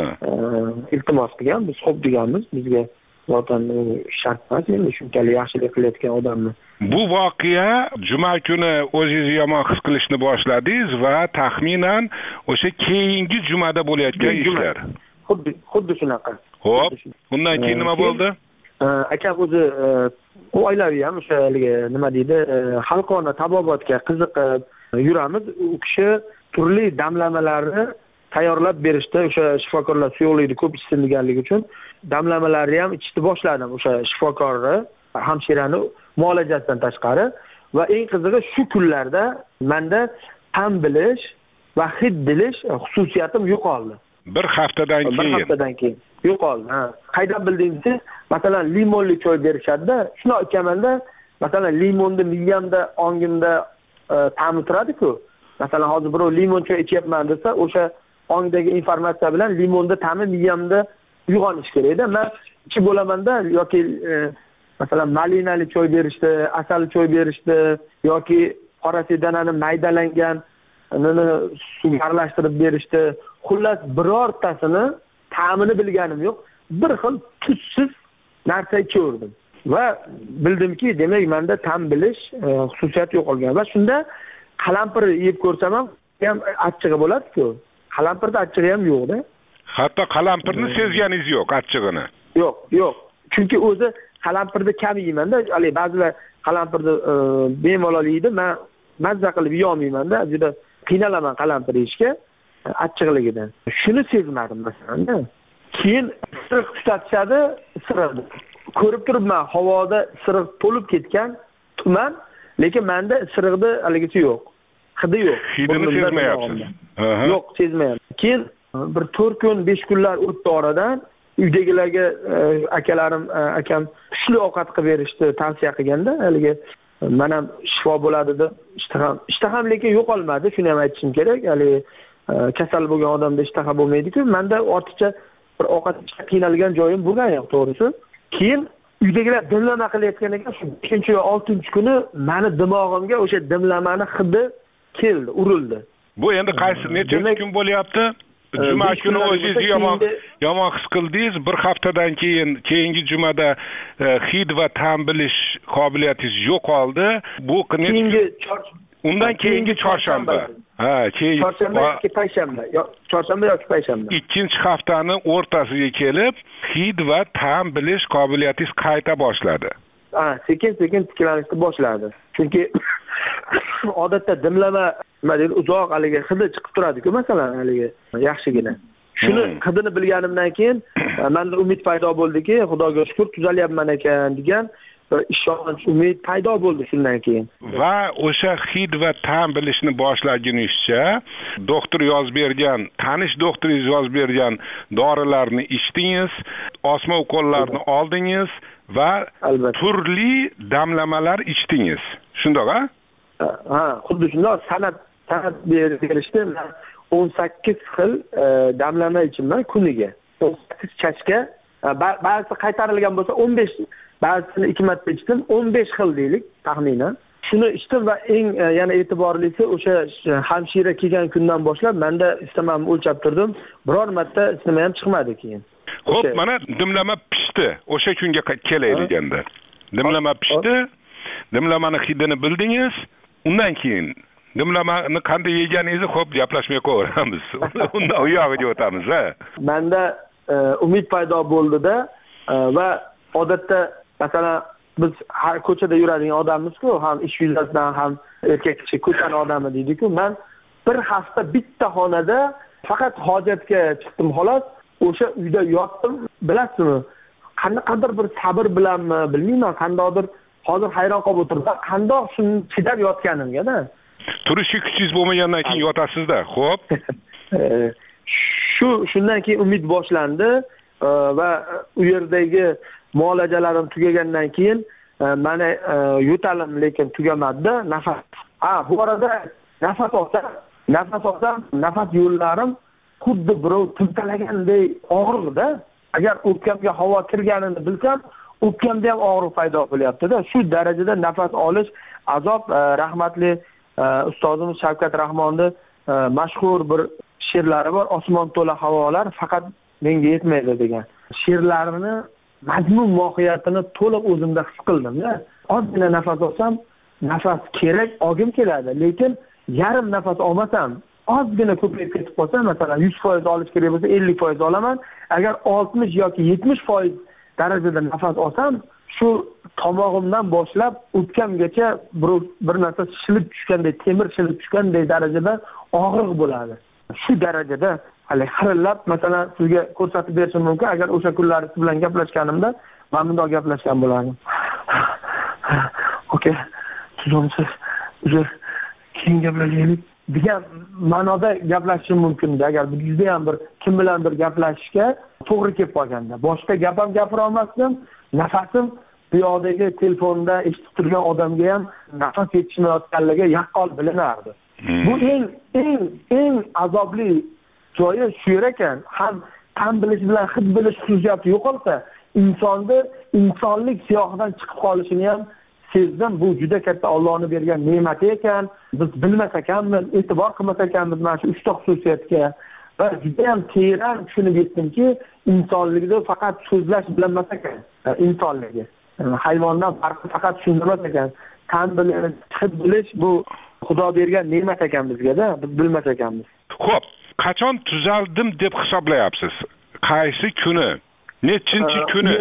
iltimos qilgan. Biz xo'p deganmiz. Bizga zaten shart emas, endi shunchalik yaxshilik qilayotgan odamni. Bu voqea juma kuni o'zingizni yomon his qilishni boshladingiz va taxminan o'sha keyingi jumada bo'layotgan ishlar. Xuddi shunaqa. Xo'p, undan keyin nima bo'ldi? Akam o'zi oilaviy ham o'sha nima deydi, xalqona tabobatga qiziqib yuramiz. U kishi turli damlamalarni tayyorlab berishdi. O'sha shifokorlar suyuqlikni ko'p ichsin deganligi uchun damlamalarni ham ichishni boshladim. O'sha shifokorni, hamshirani muolajasidan tashqari va eng qizig'i shu kunlarda menda ta'm bilish va hid bilish xususiyatim yo'qoldi. Bir haftadan keyin yo'qoldi. Qaydan bildingiz? Masalan, limonli choy berishadi-da. Shuni aytganman-da, masalan, limonni miyamda, ongimda ta'mi turadi-ku. Masalan, hozir birov limon choy ichyapman desa, o'sha ongdagi informatsiya bilan limonda ta'mi miyamda uyg'onish kerak-da. Men ichib bo'laman-da yoki masalan, malinali choy berishdi, asal choy berishdi yoki qora sedanani maydalangan suvga aralashtirib berishdi. Xullas birortasini ta'mini bilganim yo'q. Bir xil tuzsiz narsa ichaverdim. Va bildimki, demak menda ta'm bilish xususiyati yo'qolgan va shunda qalampir yeb ko'rsam ham achchig'i bo'ladi-ku. Qalampirda achchig'i ham yo'q-da. Hatto qalampirni sezganingiz yo'q, achchig'ini. Yo'q. Chunki o'zi qalampirni kam yeyman-da. Hali ba'zilar qalampirni bemalol yeydi. Men mazza qilib yeyolmayman-da. Juda qiynalaman qalampir yeyishga achchiqligidan. Shuni sezmadim masalan-da. Keyin isiriq tutatishadi, isiradi. Ko'rib turibman, havoda isiriq to'lib ketgan tuman, lekin menda isiriqda haligisi yo'q. Hidi yo'q. Hidini sezmayapsiz. Yo'q, sezmayapman. Keyin bir 4 kun, 5 kunlar o'tdi oradan. Uydagilarga akam kuchli ovqat qilib berishdi, tavsiya qilganda, haligi men ham shifo bo'ladi deb ishtaham lekin yo'qolmadi, shuni ham aytishim kerak. Haligi kasal bo'lgan odamda ishtaha bo'lmaydi-ku. Menda ortiqcha bir ovqat yeyishga qiynalgan joyim bo'lgan yo'q, to'g'risi. Keyin uydagilar dimlama qilayotgan ekan, shu 5-chi va 6-chi kuni meni dimog'imga o'sha dimlamani hidi keldi, urildi. Bu endi qaysi necha kun bo'lyapti? Juma kuni o'zingizni yomon his qildingiz, bir haftadan keyingi jumada hid va ta'm bilish qobiliyatingiz yo'qoldi. Bu undan keyingi chorshanba. keyin chorshanba yoki payshanba, chorshanba yoki payshanba. Ikkinchi haftani o'rtasiga kelib, hid va ta'm bilish qobiliyatingiz qayta boshladi. Sekin-sekin tiklanishni boshladi. Chunki odatda dimlama, nima deydi, uzoq haligi hidi chiqib turadi-ku, masalan, haligi yaxshigina. Shuni hidini bilganimdan keyin menda umid paydo bo'ldiki, Xudoga shukr tuzalyapman ekan degan bir ishonch, umid paydo bo'ldi shundan keyin. Va o'sha hid va ta'm bilishni boshlagunizcha doktor yozib bergan, tanish doktoringiz yozib bergan dorilarni ichdingiz, osma ukollarni oldingiz va turli damlamalar ichdingiz. Shundoq-a? Xuddi shundoq san'at berishdi. 18 xil damlama ichaman kuniga. 18 chashka, ba'zi qaytarilgan bo'lsa 15, ba'zisini 2 marta ichdim, 15 xil deylik taxminan. Shuni ichdim va eng yana e'tiborlisi o'sha hamshira kelgan kundan boshlab menda istamam o'lchab turdim. Biror marta isitma ham chiqmadi keyin. Xo'p, mana dimlama pishdi. O'sha kunga kelay deganda. Dimlama pishdi. Dimlamani hidini bildingiz. Undan keyin dimlamani qanday yeganingizni xo'p gaplashmay qo'yamiz. Undan u yog'iga o'tamiz, ha. Menda umid paydo bo'ldi-da va odatda masalan biz har ko'chada yuradigan odammiz-ku, ham ish yuzasidan ham erkak kishi ko'chani odami deydi-ku. Men bir hafta bitta xonada faqat hojatga chiqdim xolos. O'sha uyda yotdim, bilasizmi? Qanaqadir bir sabr bilanmi, bilmayman, qandaydir hozir hayron qolib o'tirdim. Qandoq shuni chidab yotganimga-da. Turishga kuchingiz bo'lmagandan keyin yotasiz-da, xo'p? Shundan keyin umid boshlandi va u yerdagi muolajalarim tugagandan keyin mana yo'talim lekin tugamadi-da, nafas. Bu orada nafas olsam, nafas yo'llarim xuddi birov tiltalagandek og'riqda. Agar o'pkamga havo kirganini bilsam, o'pkamda ham og'riq paydo bo'lyapti-da. Shu darajada nafas olish azob. Rahmatli ustozimiz Shavkat Rahmonning mashhur bir she'rlari bor, osmon to'la havolar faqat menga yetmaydi degan. She'rlarini mazmun mohiyatini to'liq o'zimda his qildim-da. Ozgina nafas olsam, nafas kerak, olgim keladi, lekin yarim nafas olmasam, ozgina ko'payib ketib qolsa, masalan 100% olish kerak bo'lsa 50% olaman. Agar 60 yoki 70% darajada nafas olsam, shu tomog'imdan boshlab o'pkamgacha bir narsa shilib tushgandek, temir shilib tushgandek darajada og'riq bo'ladi. Shu darajada hali xirillab, masalan, sizga ko'rsatib berishim mumkin. Agar o'sha kunlari siz bilan gaplashganimda, men bundoq gaplashgan bo'lardim. Okay, tuzumsiz, uzr, keyin gaplashaylik degan ma'noda gaplashishim mumkin-da. Agar bizda ham bir kim bilandir gaplashishga to'g'ri kelib qolganda, boshqa gap ham gapira olmasdim, nafasim bu yoqdagi telefonda eshitib turgan odamga ham nafas yetishmayotganligi yaqqol bilinardi. Bu eng azobli joyi shu yer ekan. Ham ta'm bilish bilan hid bilish xususiyati yo'qolsa, insonlik siyohidan chiqib qolishini ham sezdim. Bu juda katta Allohning bergan ne'mati ekan. Biz bilmas ekanmiz, e'tibor qilmas ekanmiz mana shu 3 ta xususiyatga. Va juda ham teran tushunib yetdimki, insonlikda faqat so'zlash bilan emas ekan, insonligi. Hayvondan farqi faqat shunday ekan. Ta'm bilish, hid bilish bu Xudo bergan ne'mat ekan bizga-da, biz bilmas ekanmiz. Xo'p, qachon tuzaldim deb hisoblayapsiz? Qaysi kuni? Nechinchi kuni?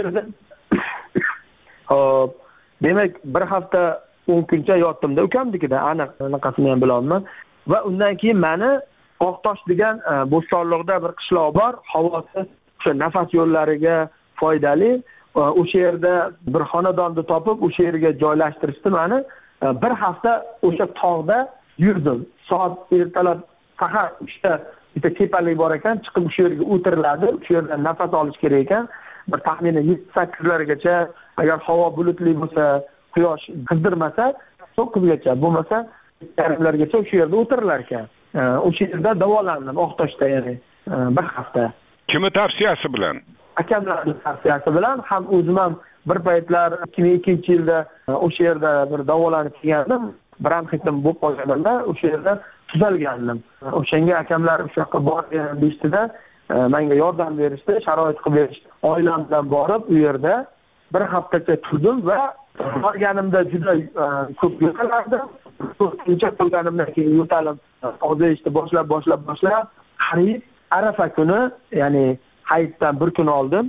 Xo'p, demak, bir hafta 10 kuncha yotdim-da ukamnikida, aniq anaqasini ham bilolman. Va undan keyin meni Oqtosh degan Bo'stonliqda bir qishloq bor, havosi o'sha nafas yo'llariga foydali. O'sha yerda bir xonadonni topib, o'sha yerga joylashtirishdi meni. Bir hafta o'sha tog'da yurdim. Soat ertalab faqat 3 ta bitta tepalik bor ekan, chiqib o'sha yerga o'tiriladi. O'sha yerda nafas olish kerak ekan. Bir taxminan 7-8 largacha, agar havo bulutli bo'lsa, quyosh qizdirmasa, 9 gacha, bo'lmasa 2:30 largacha o'sha yerda o'tirilar ekan. O'sha yerda davolandim, Oqtoshda, ya'ni bir hafta. Kimning tavsiyasi bilan? Akamlarning tavsiyasi bilan, ham o'zim ham bir paytlar 2002-yilda o'sha yerda bir davolanib kelgandim. Bronxitim bo'lib qolganimda o'sha yerda tuzalgandim. O'shanga akamlar o'sha yoqqa borgan deydi-da, menga yordam berishdi, sharoit qilib berishdi. Oilam bilan borib u yerda bir haftacha turdim va borganimda juda ko'p yo'qolardim. Ko'pincha turganimdan keyin yo'talim ozayishni boshlab qariyb Arafa kuni, ya'ni hayitdan bir kun oldin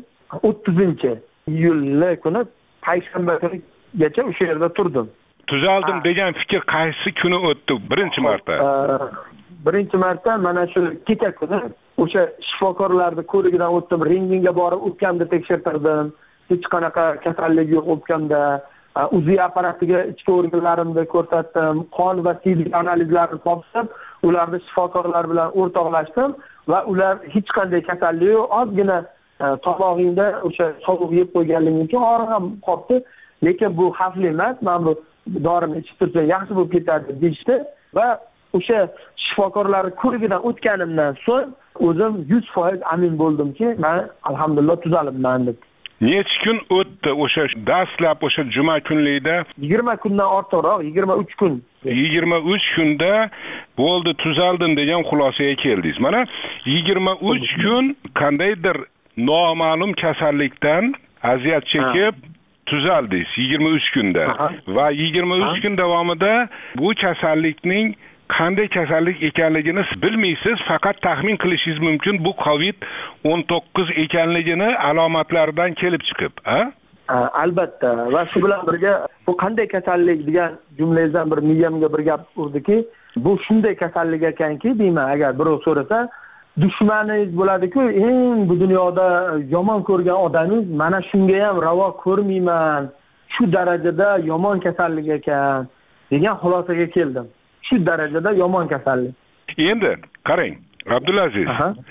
30-iyul kuni payshanba kunigacha o'sha yerda turdim. Tuzaldim degan fikr qaysi kuni o'tdi birinchi marta? Birinchi marta mana shu kecha kuni o'sha shifokorlarning ko'rigidan o'tdim, rentgenga borib o'pkamni tekshirtirdim. Hech qanaqa kasallik yo'q o'pkamda. UZI apparatiga ichki organlarimni ko'rsatdim, qon va tibbiy analizlarni topshirib, ularni shifokorlar bilan o'rtoqlashdim va ular hech qanday kasallik yo'q, ozgina tomog'ingda o'sha sovuq yeb qo'yganliging uchun og'riq ham qolibdi, lekin bu xavfli emas, men bu dorini ichib tursam yaxshi bo'lib ketadi deyishdi va o'sha shifokorlarning ko'rigidan o'tganimdan so'ng o'zim 100% amin bo'ldimki, men alhamdulillah tuzalibman deb. Necha kun o'tdi o'sha dastlab o'sha juma kunlikda? 20 kundan ortiqroq, 23 kun. 23 kunda bo'ldi, tuzaldim degan xulosaga keldingiz. Mana 23 kun qandaydir noma'lum kasallikdan aziyat chekib tuzaldingiz 23 kunda. Va 23 kun davomida bu kasallikning qanday kasallik ekanligini bilmaysiz, faqat taxmin qilishingiz mumkin bu COVID-19 ekanligini alomatlaridan kelib chiqib, albatta. Va shu bilan birga bu qanday kasallik degan jumlangizdan bir miyamga bir gap urdiki, bu shunday kasallik ekanki, deyman, agar birov so'rasa, dushmaningiz bo'ladi-ku, eng bu dunyoda yomon ko'rgan odamingiz, mana shunga ham ravo ko'rmayman. Shu darajada yomon kasallik ekan degan xulosaga keldim. Shu darajada yomon kasallik. Endi qarang, Abdulaziz.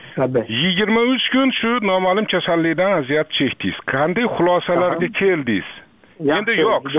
23 kun shu noma'lum kasallikdan aziyat chekdingiz. Qanday xulosalarga keldingiz? Endi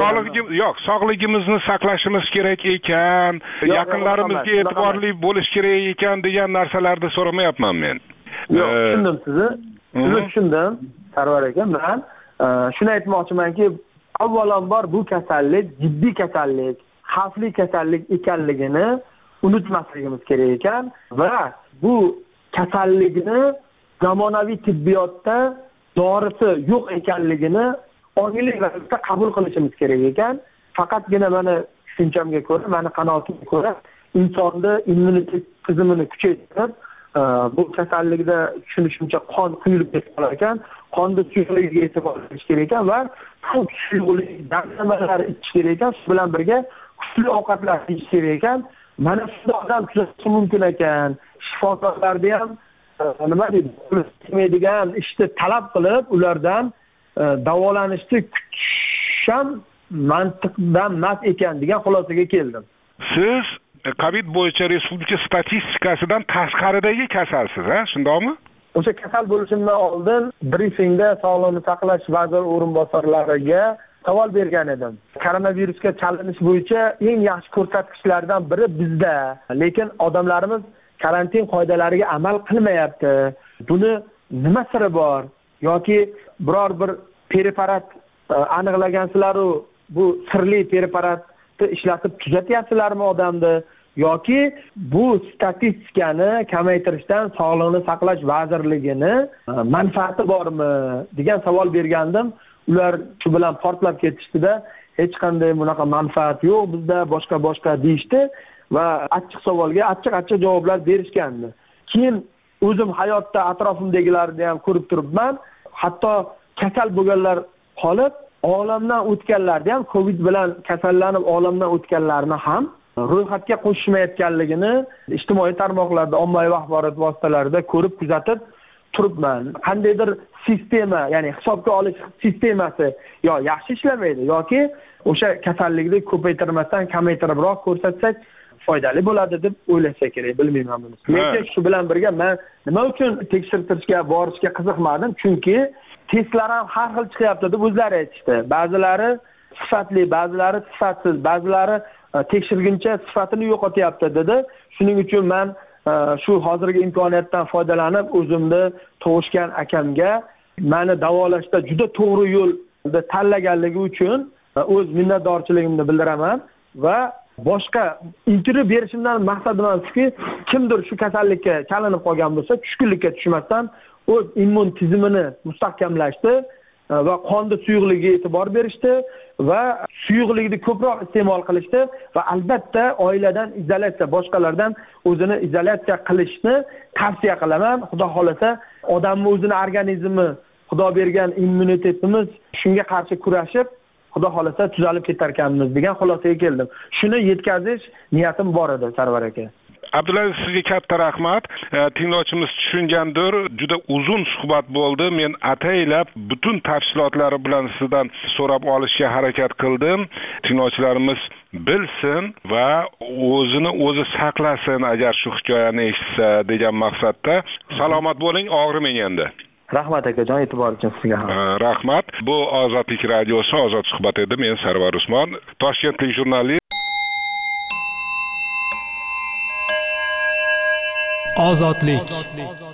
sog'ligimizni saqlashimiz kerak ekan, yaqinlarimizga e'tiborli bo'lish kerak ekan degan narsalarni so'ramayapman men. Yo'q, tushundim sizni. Sizni tushundim, Sarvar aka. Men shuni aytmoqchimanki, avvalambor bu kasallik jiddiy kasallik, xavfli kasallik ekanligini unutmasligimiz kerak ekan va bu kasallikni zamonaviy tibbiyotda dorisi yo'q ekanligini ongli ravishda qabul qilishimiz kerak ekan. Faqatgina meni tushunchamga ko'ra, meni qanoatimga ko'ra, insonni immunitet tizimini kuchaytirib, bu kasallikda tushunishimcha qon quyilib ketar ekan, qonni suyuqligiga e'tibor berish kerak ekan va suyuqlik damlamalar ichish kerak ekan, shu bilan birga kuchli ovqatlar yeyish kerak ekan. Mana shunday odam tuzatishi mumkin ekan. Shifokorlarni ham nima deydi, qilmaydigan ishni talab qilib, ulardan davolanishni kutish ham mantiqdan emas ekan degan xulosaga keldim. Siz COVID bo'yicha respublika statistikasidan tashqaridagi kasalsiz, shundaymi? O'sha kasal bo'lishimdan oldin brifingda Sog'liqni saqlash vaziri o'rinbosarlariga savol bergan edim. Koronavirusga chalinish bo'yicha eng yaxshi ko'rsatkichlardan biri bizda, lekin odamlarimiz karantin qoidalariga amal qilmayapti. Buni nima siri bor? Yoki biror bir preparat aniqlagansizlar-u, bu sirli preparatni ishlatib tuzatyapsizlarmi odamni? Yoki bu statistikani kamaytirishdan Sog'liqni saqlash vazirligini manfaati bormi degan savol bergandim. Ular shu bilan portlab ketishdi-da, hech qanday bunaqa manfaat yo'q bizda, boshqa deyishdi va achchiq savolga achchiq javoblar berishgandi. Keyin o'zim hayotda atrofimdagilarni ham ko'rib turibman, hatto kasal bo'lganlar qolib, olamdan o'tganlarni ham, COVID bilan kasallanib olamdan o'tganlarni ham ro'yxatga qo'shilmayotganligini ijtimoiy tarmoqlarda, ommaviy axborot vositalarida ko'rib, kuzatib turibman. Qandaydir sistema, ya'ni hisobga olish sistemasi yo yaxshi ishlamaydi yoki o'sha kasallikni ko'paytirmasdan kamaytiribroq ko'rsatsak foydali bo'ladi deb o'ylasa kerak, bilmayman buni. Lekin shu bilan birga men nima uchun tekshirtirishga borishga qiziqmadim? Chunki testlar ham har xil chiqyapti deb o'zlari aytishdi. Ba'zilari sifatli, ba'zilari sifatsiz, ba'zilari tekshirguncha sifatini yo'qotyapti dedi. Shuning uchun men shu hozirgi imkoniyatdan foydalanib o'zimni tug'ishgan akamga meni davolashda juda to'g'ri yo'lni tanlaganligi uchun o'z minnatdorchiligimni bildiraman va boshqa intervyu berishimdan maqsadim shuki, kimdir shu kasallikka chalinib qolgan bo'lsa, tushkunlikka tushmasdan o'z immun tizimini mustahkamlashni va qonni suyuqligiga e'tibor berishdi va suyuqlikni ko'proq iste'mol qilishdi va albatta oiladan izolyatsiya, boshqalardan o'zini izolyatsiya qilishni tavsiya qilaman. Xudo xolasa odamning o'zini organizmi, Xudo bergan immunitetimiz shunga qarshi kurashib, Xudo xolasa tuzalib ketar ekanmiz degan xulosaga keldim. Shuni yetkazish niyatim bor edi, Sarvar aka. Abdulaziz, sizga katta rahmat. Tinglovchimiz tushungandir, juda uzun suhbat bo'ldi. Men ataylab butun tafsilotlari bilan sizdan so'rab olishga harakat qildim. Tinglovchilarimiz bilsin va o'zini o'zi saqlasin agar shu hikoyani eshitsa degan maqsadda. Salomat bo'ling, og'rimang endi. Rahmat akajon, e'tibor uchun sizga ham. Rahmat. Bu Ozodlik radiosi, Ozod suhbat edi. Men Sarvar Usmon, Toshkentlik jurnalist. Ozodlik.